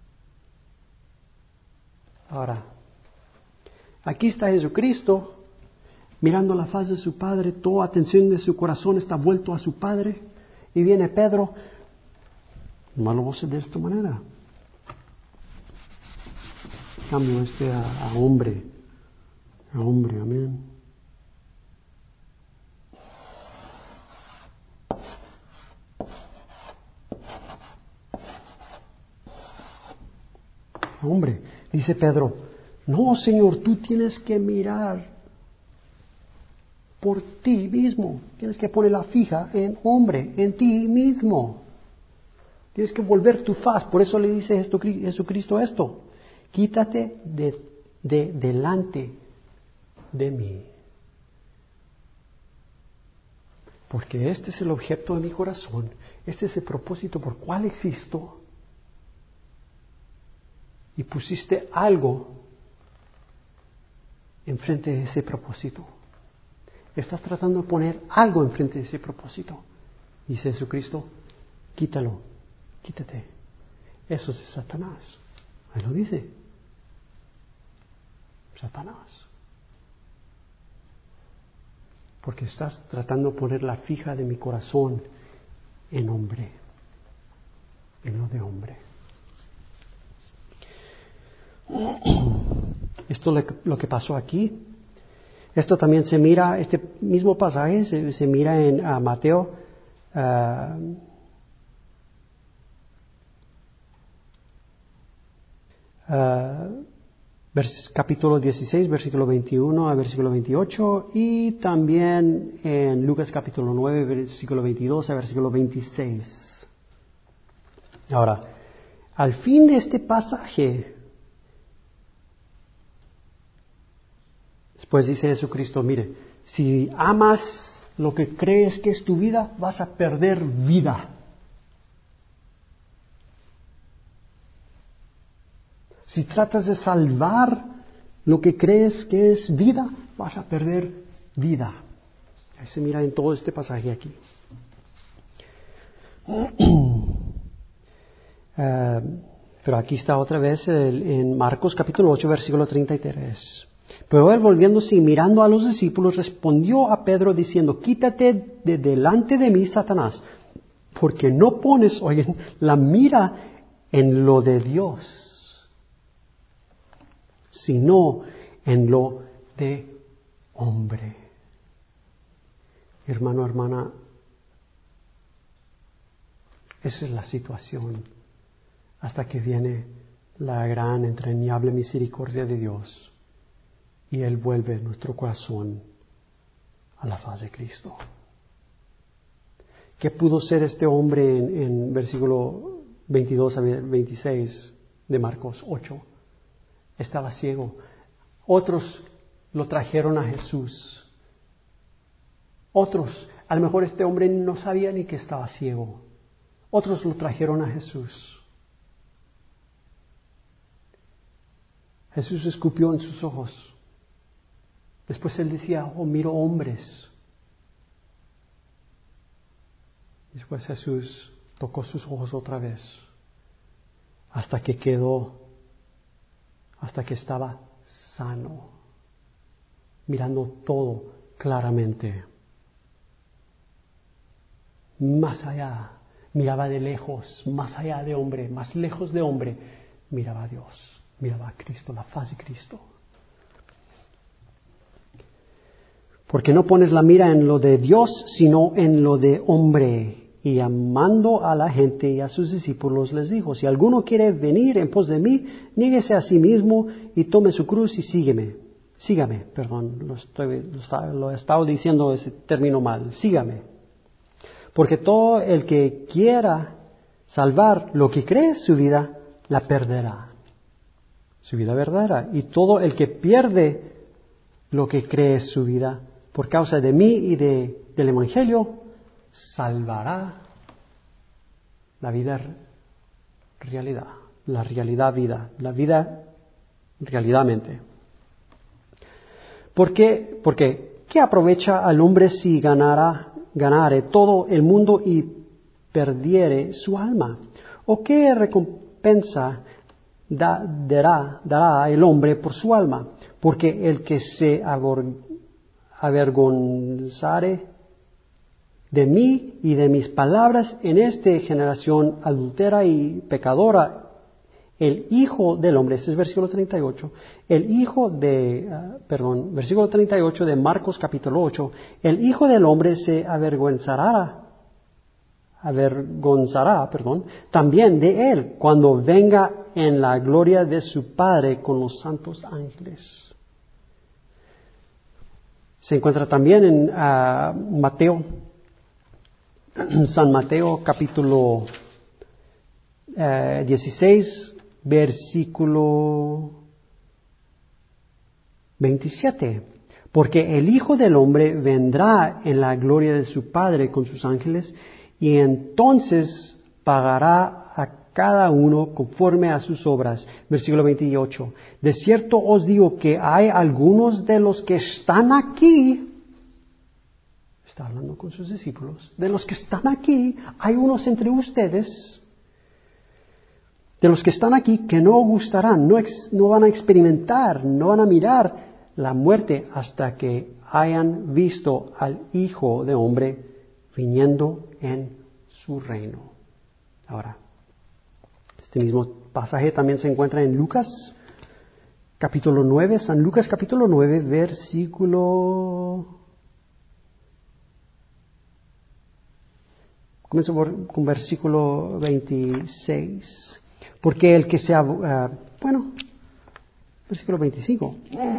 Ahora, aquí está Jesucristo mirando la faz de su Padre, toda atención de su corazón está vuelto a su Padre, y viene Pedro, no lo voy a hacer de esta manera. Cambio este a, a hombre. A hombre, amén. hombre. Dice Pedro, no, Señor, tú tienes que mirar por ti mismo. Tienes que poner la fija en hombre, en ti mismo. Tienes que volver tu faz. Por eso le dice Jesucristo esto. Quítate de, de delante de mí. Porque este es el objeto de mi corazón. Este es el propósito por cual existo. Y pusiste algo enfrente de ese propósito. Estás tratando de poner algo enfrente de ese propósito. Dice Jesucristo, quítalo, quítate. Eso es de Satanás. Ahí lo dice. Satanás. Porque estás tratando de poner la fija de mi corazón en hombre, en lo de hombre. Esto es lo que pasó aquí. Esto también se mira, este mismo pasaje se, se mira en uh, Mateo uh, uh, vers, capítulo dieciséis, versículo veintiuno a versículo veintiocho, y también en Lucas capítulo nueve, versículo veintidós a versículo veintiséis. Ahora, al fin de este pasaje, después dice Jesucristo, mire, si amas lo que crees que es tu vida, vas a perder vida. Si tratas de salvar lo que crees que es vida, vas a perder vida. Ahí se mira en todo este pasaje aquí. Uh, pero aquí está otra vez el, en Marcos capítulo ocho, versículo treinta y tres. Pero él, volviéndose y mirando a los discípulos, respondió a Pedro diciendo, quítate de delante de mí, Satanás, porque no pones, oigan, la mira en lo de Dios, sino en lo de hombre. Hermano, hermana, esa es la situación hasta que viene la gran, entrañable misericordia de Dios. Y Él vuelve nuestro corazón a la faz de Cristo. ¿Qué pudo ser este hombre en, en versículo veintidós a veintiséis de Marcos ocho? Estaba ciego. Otros lo trajeron a Jesús. Otros, a lo mejor este hombre no sabía ni que estaba ciego. Otros lo trajeron a Jesús. Jesús escupió en sus ojos. Después él decía, oh, miro hombres. Después Jesús tocó sus ojos otra vez, hasta que quedó, hasta que estaba sano, mirando todo claramente. Más allá, miraba de lejos, más allá de hombre, más lejos de hombre, miraba a Dios, miraba a Cristo, la faz de Cristo. Porque no pones la mira en lo de Dios, sino en lo de hombre. Y llamando a la gente y a sus discípulos les dijo, si alguno quiere venir en pos de mí, niéguese a sí mismo y tome su cruz y sígueme. Sígame, perdón, lo, estoy, lo, está, lo he estado diciendo ese término mal, sígame. Porque todo el que quiera salvar lo que cree su vida, la perderá. Su vida verdadera. Y todo el que pierde lo que cree su vida, por causa de mí y de, del Evangelio, salvará la vida realidad, la realidad vida, la vida realidadmente. ¿Por qué? Porque ¿qué aprovecha al hombre si ganara, ganare todo el mundo y perdiere su alma? ¿O qué recompensa da, dará, dará el hombre por su alma? Porque el que se avergonzare de mí y de mis palabras en esta generación adúltera y pecadora, el Hijo del Hombre, este es versículo treinta y ocho, el Hijo de, uh, perdón, versículo treinta y ocho de Marcos capítulo ocho, el Hijo del Hombre se avergonzará, avergonzará, perdón, también de él cuando venga en la gloria de su Padre con los santos ángeles. Se encuentra también en uh, Mateo, San Mateo capítulo uh, dieciséis, versículo veintisiete. Porque el Hijo del Hombre vendrá en la gloria de su Padre con sus ángeles, y entonces pagará a cada uno conforme a sus obras. Versículo veintiocho. De cierto os digo que hay algunos de los que están aquí, está hablando con sus discípulos, de los que están aquí, hay unos entre ustedes, de los que están aquí que no gustarán, no, ex, no van a experimentar, no van a mirar la muerte hasta que hayan visto al Hijo de Hombre viniendo en su reino. Ahora, este mismo pasaje también se encuentra en Lucas capítulo nueve, San Lucas capítulo nueve, versículo... Comienzo por, con versículo veintiséis. Porque el que sea... Uh, bueno... Versículo veinticinco.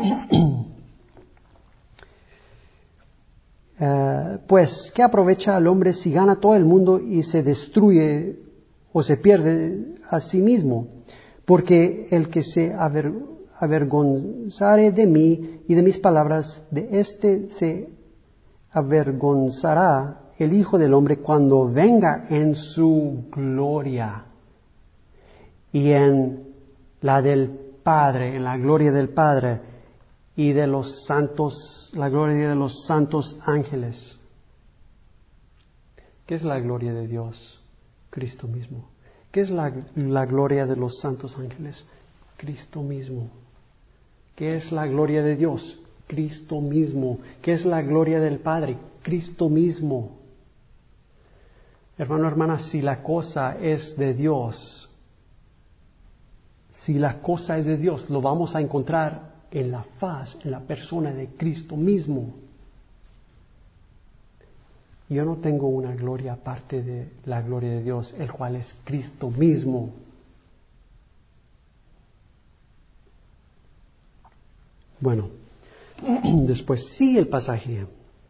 Uh, pues, ¿qué aprovecha al hombre si gana todo el mundo y se destruye o se pierde a sí mismo? Porque el que se aver, avergonzare de mí y de mis palabras, de éste se avergonzará el Hijo del Hombre cuando venga en su gloria y en la del Padre, en la gloria del Padre y de los santos, la gloria de los santos ángeles. ¿Qué es la gloria de Dios? Cristo mismo. ¿Qué es la, la gloria de los santos ángeles? Cristo mismo. ¿Qué es la gloria de Dios? Cristo mismo. ¿Qué es la gloria del Padre? Cristo mismo. Hermano, hermana, si la cosa es de Dios, si la cosa es de Dios, lo vamos a encontrar en la faz, en la persona de Cristo mismo. Yo no tengo una gloria aparte de la gloria de Dios, el cual es Cristo mismo. Bueno, después sigue el pasaje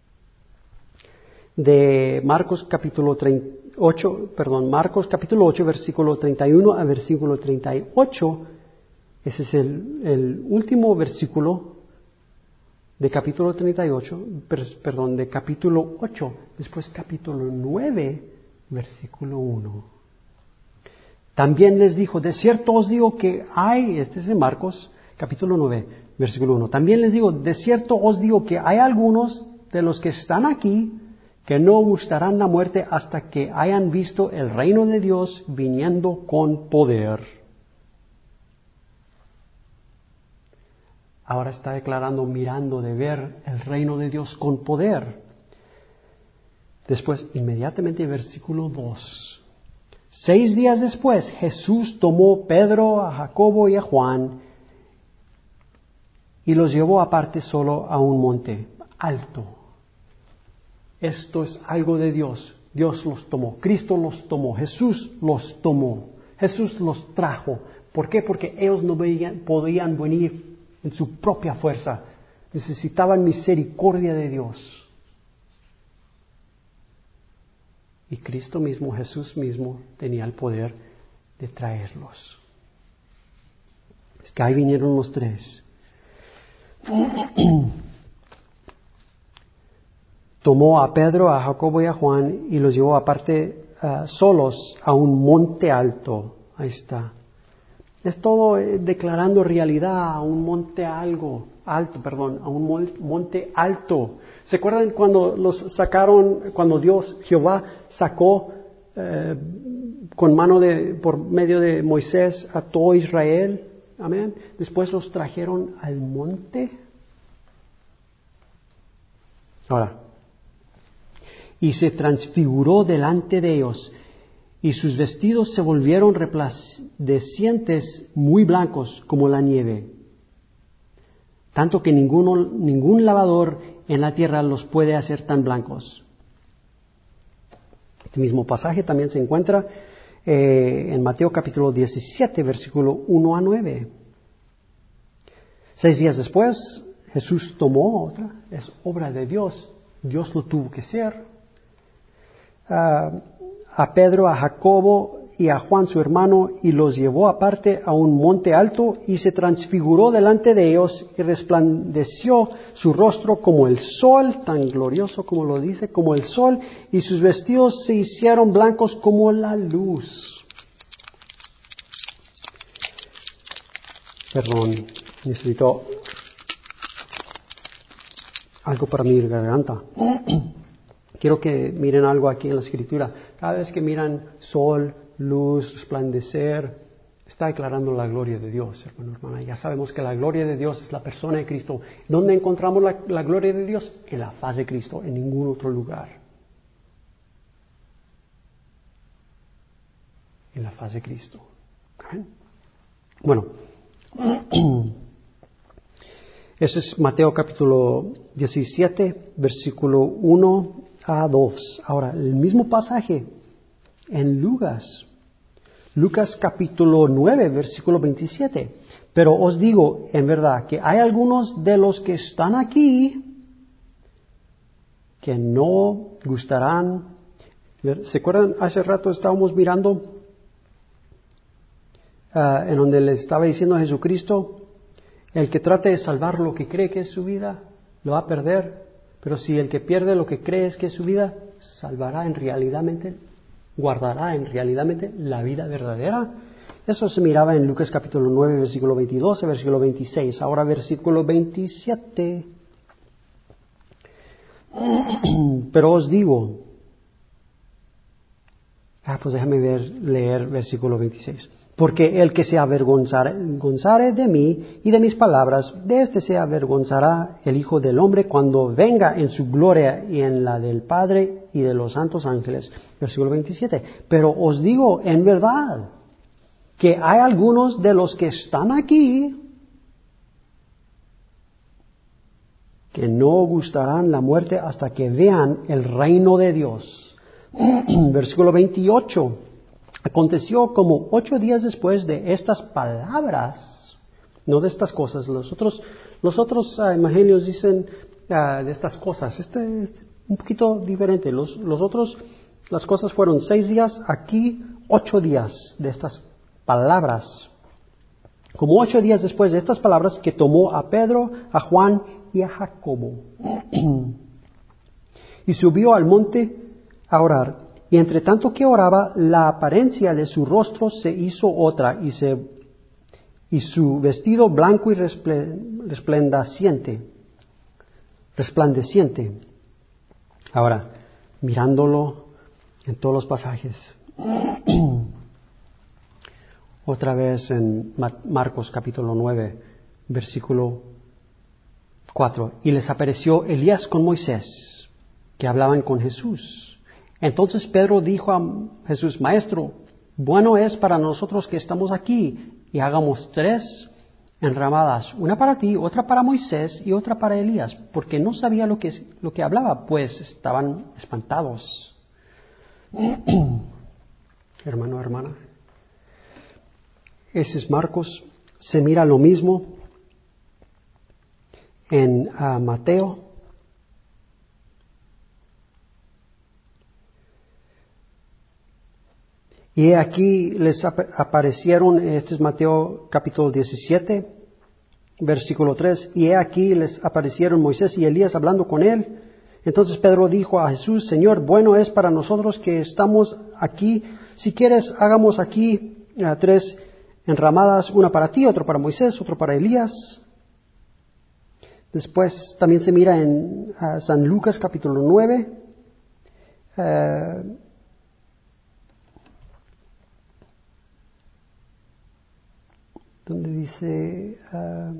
de Marcos capítulo ocho, perdón, Marcos capítulo ocho, versículo treinta y uno a versículo treinta y ocho. Ese es el, el último versículo de capítulo treinta y ocho, per, perdón, de capítulo ocho. Después capítulo nueve, versículo uno. También les dijo, de cierto os digo que hay, este es de Marcos capítulo nueve, versículo uno. También les digo, de cierto os digo que hay algunos de los que están aquí que no gustarán la muerte hasta que hayan visto el reino de Dios viniendo con poder. Ahora está declarando, mirando de ver el reino de Dios con poder. Después, inmediatamente, versículo dos. Seis días después, Jesús tomó Pedro, a Jacobo y a Juan y los llevó aparte solo a un monte alto. Esto es algo de Dios. Dios los tomó. Cristo los tomó. Jesús los tomó. Jesús los trajo. ¿Por qué? Porque ellos no veían, podían venir en su propia fuerza. Necesitaban misericordia de Dios. Y Cristo mismo, Jesús mismo, tenía el poder de traerlos. Es que ahí vinieron los tres. Tomó a Pedro, a Jacobo y a Juan y los llevó aparte uh, solos a un monte alto. Ahí está. Es todo eh, declarando realidad a un monte algo, alto, perdón, a un monte alto. ¿Se acuerdan cuando los sacaron, cuando Dios, Jehová, sacó eh, con mano de, por medio de Moisés a todo Israel? Amén. Después los trajeron al monte. Ahora, y se transfiguró delante de ellos, y sus vestidos se volvieron resplandecientes, muy blancos como la nieve, tanto que ninguno, ningún lavador en la tierra los puede hacer tan blancos. Este mismo pasaje también se encuentra eh, en Mateo capítulo diecisiete, versículo uno a nueve. Seis días después, Jesús tomó otra, es obra de Dios, Dios lo tuvo que hacer, uh, a Pedro, a Jacobo y a Juan su hermano, y los llevó aparte a un monte alto, y se transfiguró delante de ellos, y resplandeció su rostro como el sol, tan glorioso como lo dice, como el sol, y sus vestidos se hicieron blancos como la luz. Perdón, necesito algo para mi garganta. Quiero que miren algo aquí en la Escritura. Cada vez que miran sol, luz, resplandecer, está declarando la gloria de Dios, hermano, hermana. Ya sabemos que la gloria de Dios es la persona de Cristo. ¿Dónde encontramos la, la gloria de Dios? En la faz de Cristo, en ningún otro lugar. En la faz de Cristo. ¿Okay? Bueno, ese es Mateo capítulo diecisiete, versículo uno a dos. Ahora, el mismo pasaje en Lucas, Lucas capítulo nueve, versículo veintisiete. Pero os digo, en verdad, que hay algunos de los que están aquí que no gustarán. ¿Se acuerdan? Hace rato estábamos mirando uh, en donde le estaba diciendo a Jesucristo, el que trate de salvar lo que cree que es su vida, lo va a perder. Pero si el que pierde lo que cree es que es su vida, salvará en realidadmente, guardará en realidadmente la vida verdadera. Eso se miraba en Lucas capítulo nueve, versículo veintidós y versículo veintiséis. Ahora versículo veintisiete. Pero os digo, ah, pues déjame ver, leer versículo veintiséis. Porque el que se avergonzare de mí y de mis palabras, de éste se avergonzará el Hijo del Hombre cuando venga en su gloria y en la del Padre y de los santos ángeles. Versículo veintisiete. Pero os digo en verdad que hay algunos de los que están aquí que no gustarán la muerte hasta que vean el reino de Dios. Versículo veintiocho. Aconteció como ocho días después de estas palabras, no de estas cosas, los otros, los otros uh, evangelios dicen uh, de estas cosas, este es un poquito diferente, los, los otros, las cosas fueron seis días, aquí ocho días de estas palabras, como ocho días después de estas palabras que tomó a Pedro, a Juan y a Jacobo, y subió al monte a orar. Y entre tanto que oraba, la apariencia de su rostro se hizo otra, y, se, y su vestido blanco y resplandeciente. resplandeciente. Ahora, mirándolo en todos los pasajes. Otra vez en Marcos capítulo nueve, versículo cuatro. Y les apareció Elías con Moisés, que hablaban con Jesús. Entonces Pedro dijo a Jesús, Maestro, bueno es para nosotros que estamos aquí y hagamos tres enramadas, una para ti, otra para Moisés y otra para Elías, porque no sabía lo que, lo que hablaba, pues estaban espantados. Hermano, hermana, ese es Marcos, se mira lo mismo en uh, Mateo. Y aquí les ap- aparecieron, este es Mateo capítulo diecisiete, versículo tres, y he aquí les aparecieron Moisés y Elías hablando con él. Entonces Pedro dijo a Jesús, Señor, bueno es para nosotros que estamos aquí, si quieres hagamos aquí uh, tres enramadas, una para ti, otra para Moisés, otra para Elías. Después también se mira en uh, San Lucas capítulo nueve, uh, donde dice, uh,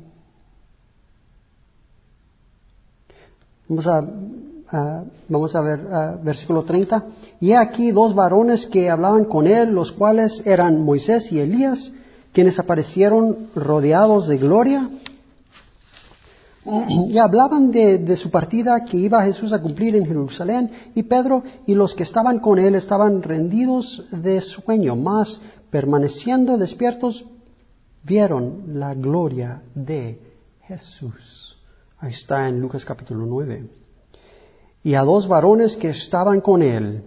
vamos a, uh, vamos a ver, uh, versículo treinta, y he aquí dos varones que hablaban con él, los cuales eran Moisés y Elías, quienes aparecieron rodeados de gloria, Y hablaban de, de su partida que iba Jesús a cumplir en Jerusalén, y Pedro y los que estaban con él estaban rendidos de sueño, mas permaneciendo despiertos vieron la gloria de Jesús. Ahí está en Lucas capítulo nueve. Y a dos varones que estaban con él.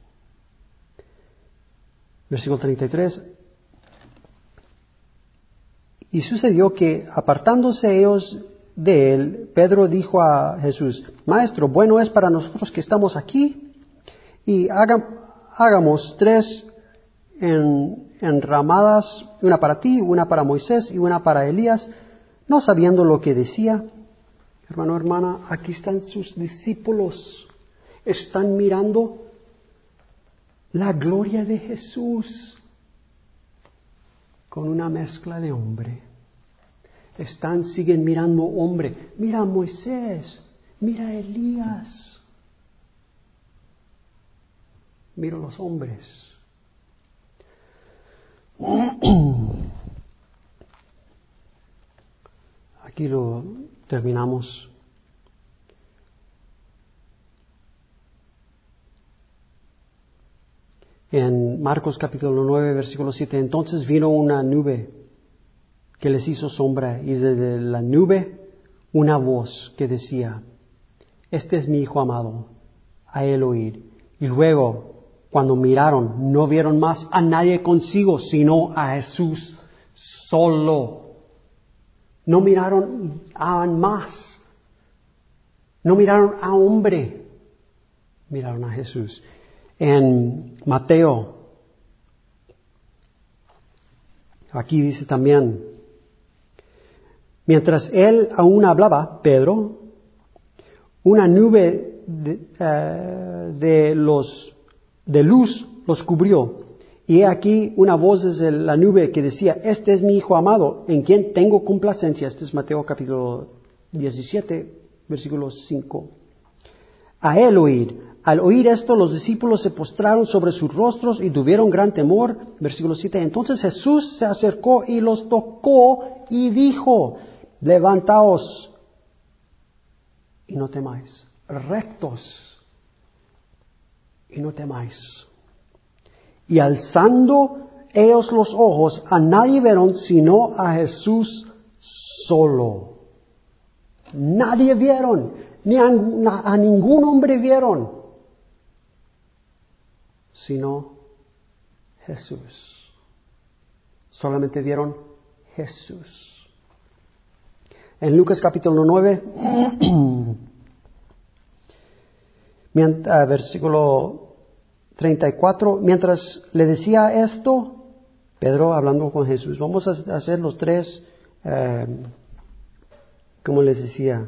Versículo treinta y tres. Y sucedió que, apartándose ellos de él, Pedro dijo a Jesús: Maestro, bueno es para nosotros que estamos aquí, y haga, hagamos tres en, enramadas, una para ti, una para Moisés y una para Elías, no sabiendo lo que decía. Hermano, hermana, aquí están sus discípulos, están mirando la gloria de Jesús con una mezcla de hombre. Están, siguen mirando hombre. Mira a Moisés, mira a Elías. Mira a los hombres. Aquí lo terminamos. En Marcos capítulo nueve, versículo siete, entonces vino una nube que les hizo sombra, y desde la nube una voz que decía: Este es mi Hijo amado, a él oíd. Y luego, cuando miraron, no vieron más a nadie consigo, sino a Jesús solo. No miraron a más. No miraron a hombre. Miraron a Jesús. En Mateo, aquí dice también, mientras él aún hablaba, Pedro, una nube de, uh, de, los, de luz los cubrió. Y he aquí una voz desde la nube que decía: Este es mi Hijo amado, en quien tengo complacencia. Este es Mateo capítulo diecisiete, versículo cinco. A él oíd. Al oír esto, los discípulos se postraron sobre sus rostros y tuvieron gran temor. Versículo siete. Entonces Jesús se acercó y los tocó y dijo: Levantaos y no temáis. Rectos y no temáis. Y alzando ellos los ojos, a nadie vieron sino a Jesús solo. Nadie vieron, ni a, a ningún hombre vieron, sino Jesús. Solamente vieron Jesús. En Lucas capítulo nueve, versículo treinta y cuatro, mientras le decía esto, Pedro hablando con Jesús, vamos a hacer los tres, eh, como les decía,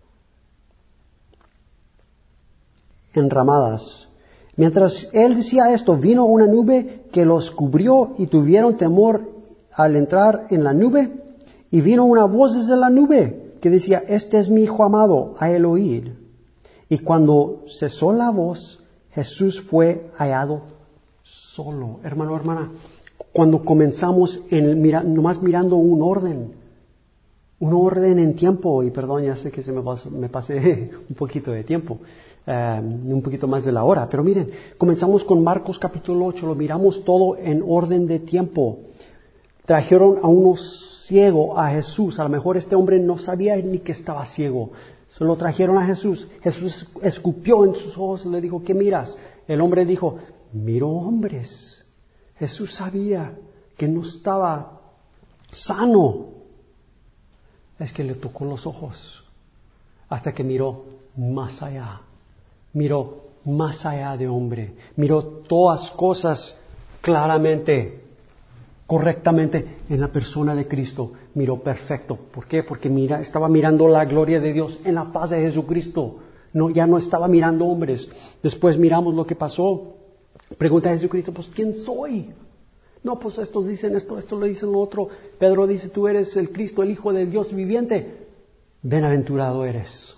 enramadas. Mientras él decía esto, vino una nube que los cubrió y tuvieron temor al entrar en la nube, y vino una voz desde la nube que decía: Este es mi Hijo amado, a él oíd. Y cuando cesó la voz, Jesús fue hallado solo. Hermano, hermana, cuando comenzamos en mira, nomás mirando un orden, un orden en tiempo, y perdón, ya sé que se me pasó, me pasé un poquito de tiempo, um, un poquito más de la hora, pero miren, comenzamos con Marcos capítulo ocho, lo miramos todo en orden de tiempo. Trajeron a uno ciego a Jesús, a lo mejor este hombre no sabía ni que estaba ciego. Se lo trajeron a Jesús. Jesús escupió en sus ojos y le dijo: ¿qué miras? El hombre dijo: miro hombres. Jesús sabía que no estaba sano. Es que le tocó los ojos hasta que miró más allá. Miró más allá de hombre. Miró todas cosas claramente, correctamente en la persona de Cristo. Miró perfecto. ¿Por qué? Porque mira, estaba mirando la gloria de Dios en la faz de Jesucristo. No, ya no estaba mirando hombres. Después miramos lo que pasó. Pregunta a Jesucristo: pues ¿quién soy? No, pues estos dicen esto, esto le dicen lo otro. Pedro dice: tú eres el Cristo, el Hijo de Dios viviente. Bienaventurado eres.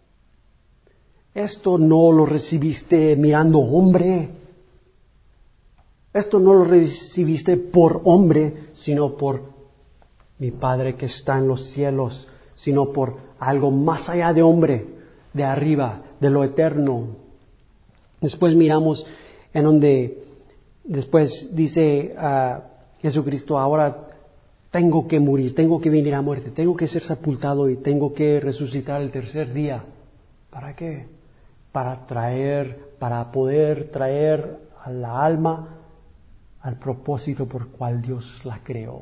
Esto no lo recibiste mirando hombre. Esto no lo recibiste por hombre, sino por mi Padre que está en los cielos. sino por algo más allá de hombre, de arriba, de lo eterno. Después miramos en donde, después dice uh, Jesucristo, ahora tengo que morir, tengo que venir a muerte, tengo que ser sepultado y tengo que resucitar el tercer día. ¿Para qué? Para traer, para poder traer a la alma al propósito por cual Dios la creó.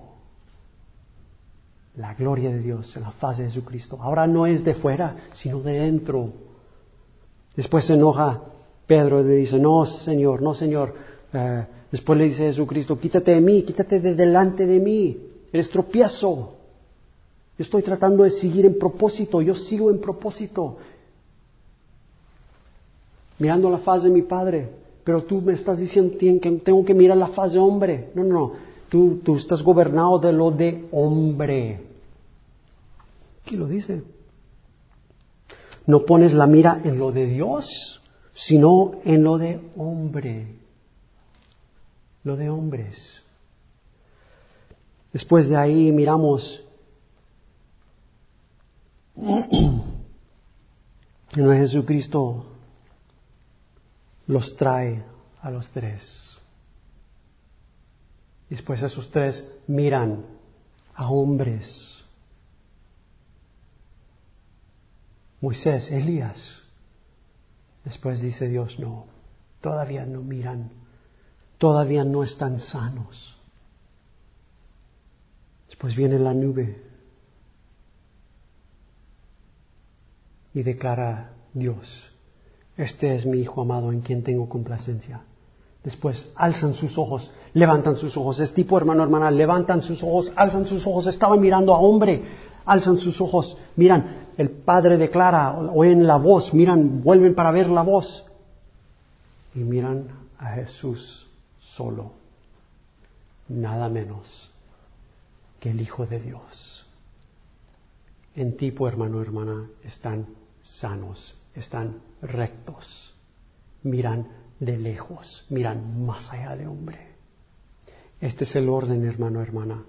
La gloria de Dios en la faz de Jesucristo. Ahora no es de fuera, sino de dentro. Después se enoja Pedro y le dice, no, Señor, no, Señor. Uh, después le dice Jesucristo, quítate de mí, quítate de delante de mí. Eres tropiezo. Yo estoy tratando de seguir en propósito, yo sigo en propósito. Mirando la faz de mi Padre, pero tú me estás diciendo que tengo que mirar la faz de hombre. No, no, no, tú, tú estás gobernado de lo de hombre. ¿Qué lo dice? No pones la mira en lo de Dios, sino en lo de hombre. Lo de hombres. Después de ahí miramos en Jesucristo los trae a los tres. Después esos tres miran a hombres. Moisés, Elías. Después dice Dios, no, todavía no miran, todavía no están sanos. Después viene la nube y declara Dios, este es mi Hijo amado en quien tengo complacencia. Después alzan sus ojos, levantan sus ojos. Es tipo hermano, hermana, levantan sus ojos, alzan sus ojos. Estaban mirando a hombre, alzan sus ojos, miran, el Padre declara, oyen la voz, miran, vuelven para ver la voz. Y miran a Jesús solo, nada menos que el Hijo de Dios. En tipo, hermano, hermana, están sanos, están rectos, miran de lejos, miran más allá de hombre. Este es el orden, hermano, hermana.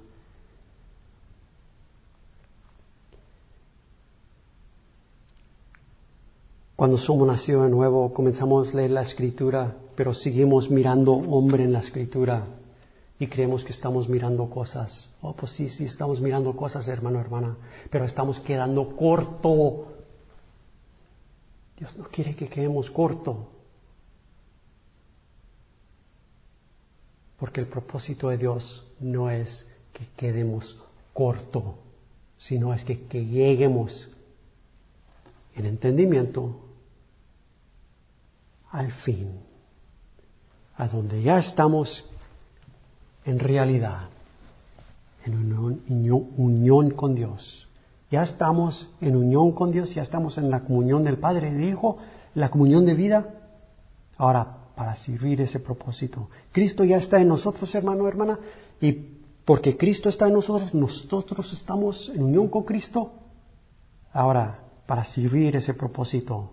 Cuando somos nacidos de nuevo, comenzamos a leer la Escritura, pero seguimos mirando hombre en la Escritura y creemos que estamos mirando cosas. Oh, pues sí, sí, estamos mirando cosas, hermano, hermana, pero estamos quedando corto. Dios no quiere que quedemos corto. Porque el propósito de Dios no es que quedemos corto, sino es que, que lleguemos en entendimiento al fin, a donde ya estamos en realidad, en unión, unión, unión con Dios. Ya estamos en unión con Dios, ya estamos en la comunión del Padre y del Hijo, la comunión de vida. Ahora, para servir ese propósito, Cristo ya está en nosotros, hermano, hermana, y porque Cristo está en nosotros, nosotros estamos en unión con Cristo. Ahora, para servir ese propósito,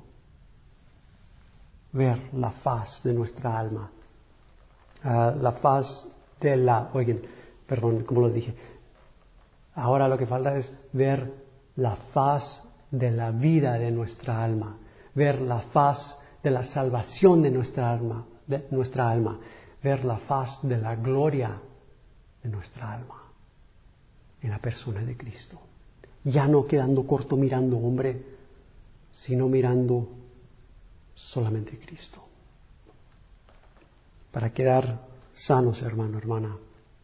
ver la faz de nuestra alma, uh, la faz de la, oigan, perdón, como lo dije, ahora lo que falta es ver la faz de la vida de nuestra alma, ver la faz de la salvación de nuestra alma, de nuestra alma, ver la faz de la gloria de nuestra alma en la persona de Cristo. Ya no quedando corto mirando hombre, sino mirando solamente Cristo. Para quedar sanos, hermano, hermana.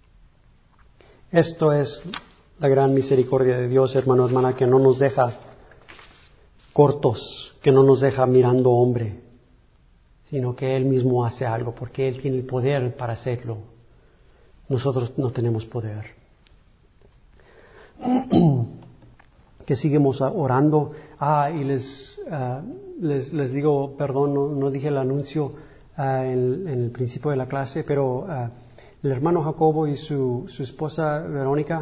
Esto es la gran misericordia de Dios, hermano, hermana, que no nos deja cortos, que no nos deja mirando hombre, sino que Él mismo hace algo, porque Él tiene el poder para hacerlo. Nosotros no tenemos poder. Que seguimos orando. Ah, y les, uh, les, les digo, perdón, no, no dije el anuncio uh, en, en el principio de la clase, pero uh, el hermano Jacobo y su, su esposa Verónica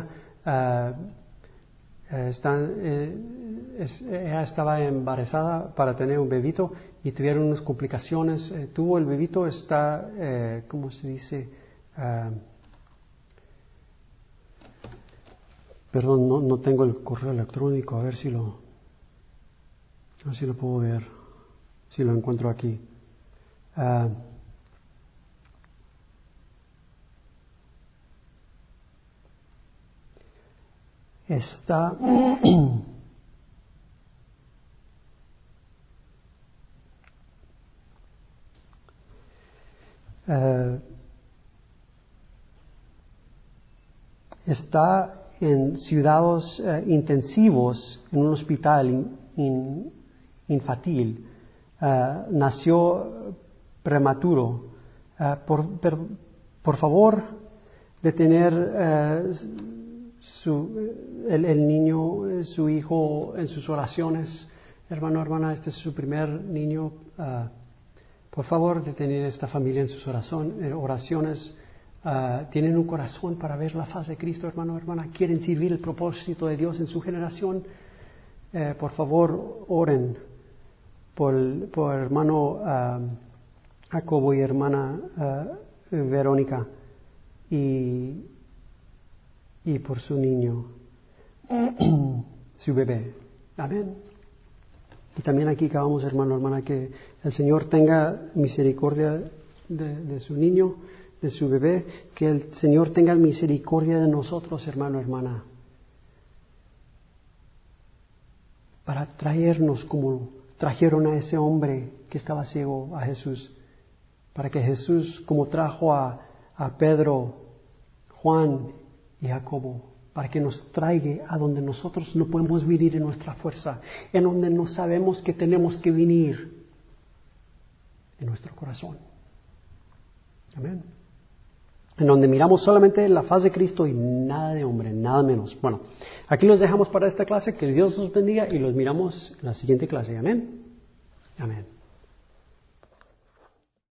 uh, están, eh, es, ella estaba embarazada para tener un bebito y tuvieron unas complicaciones. Eh, tuvo el bebito, está, eh, ¿cómo se dice? Uh, Perdón, no, no tengo el correo electrónico, a ver si lo, a ver si lo puedo ver, si lo encuentro aquí. Uh, está uh, está en cuidados uh, intensivos en un hospital in, in, infantil. Uh, nació prematuro. Uh, por, per, por favor, detener uh, su, el, el niño, su hijo en sus oraciones. Hermano, hermana, este es su primer niño. Uh, por favor, detener esta familia en sus oración, oraciones. Uh, tienen un corazón para ver la faz de Cristo, hermano, hermana. Quieren servir el propósito de Dios en su generación. Uh, por favor, oren por, por hermano uh, Jacobo y hermana uh, Verónica y, y por su niño, su bebé. Amén. Y también aquí acabamos, hermano, hermana, que el Señor tenga misericordia de, de su niño, de su bebé, que el Señor tenga misericordia de nosotros, hermano, hermana, para traernos como trajeron a ese hombre que estaba ciego a Jesús, para que Jesús, como trajo a, a Pedro, Juan y Jacobo, para que nos traiga a donde nosotros no podemos venir en nuestra fuerza, en donde no sabemos que tenemos que venir, en nuestro corazón. Amén. En donde miramos solamente la faz de Cristo y nada de hombre, nada menos. Bueno, aquí los dejamos para esta clase. Que Dios los bendiga y los miramos en la siguiente clase. Amén. Amén.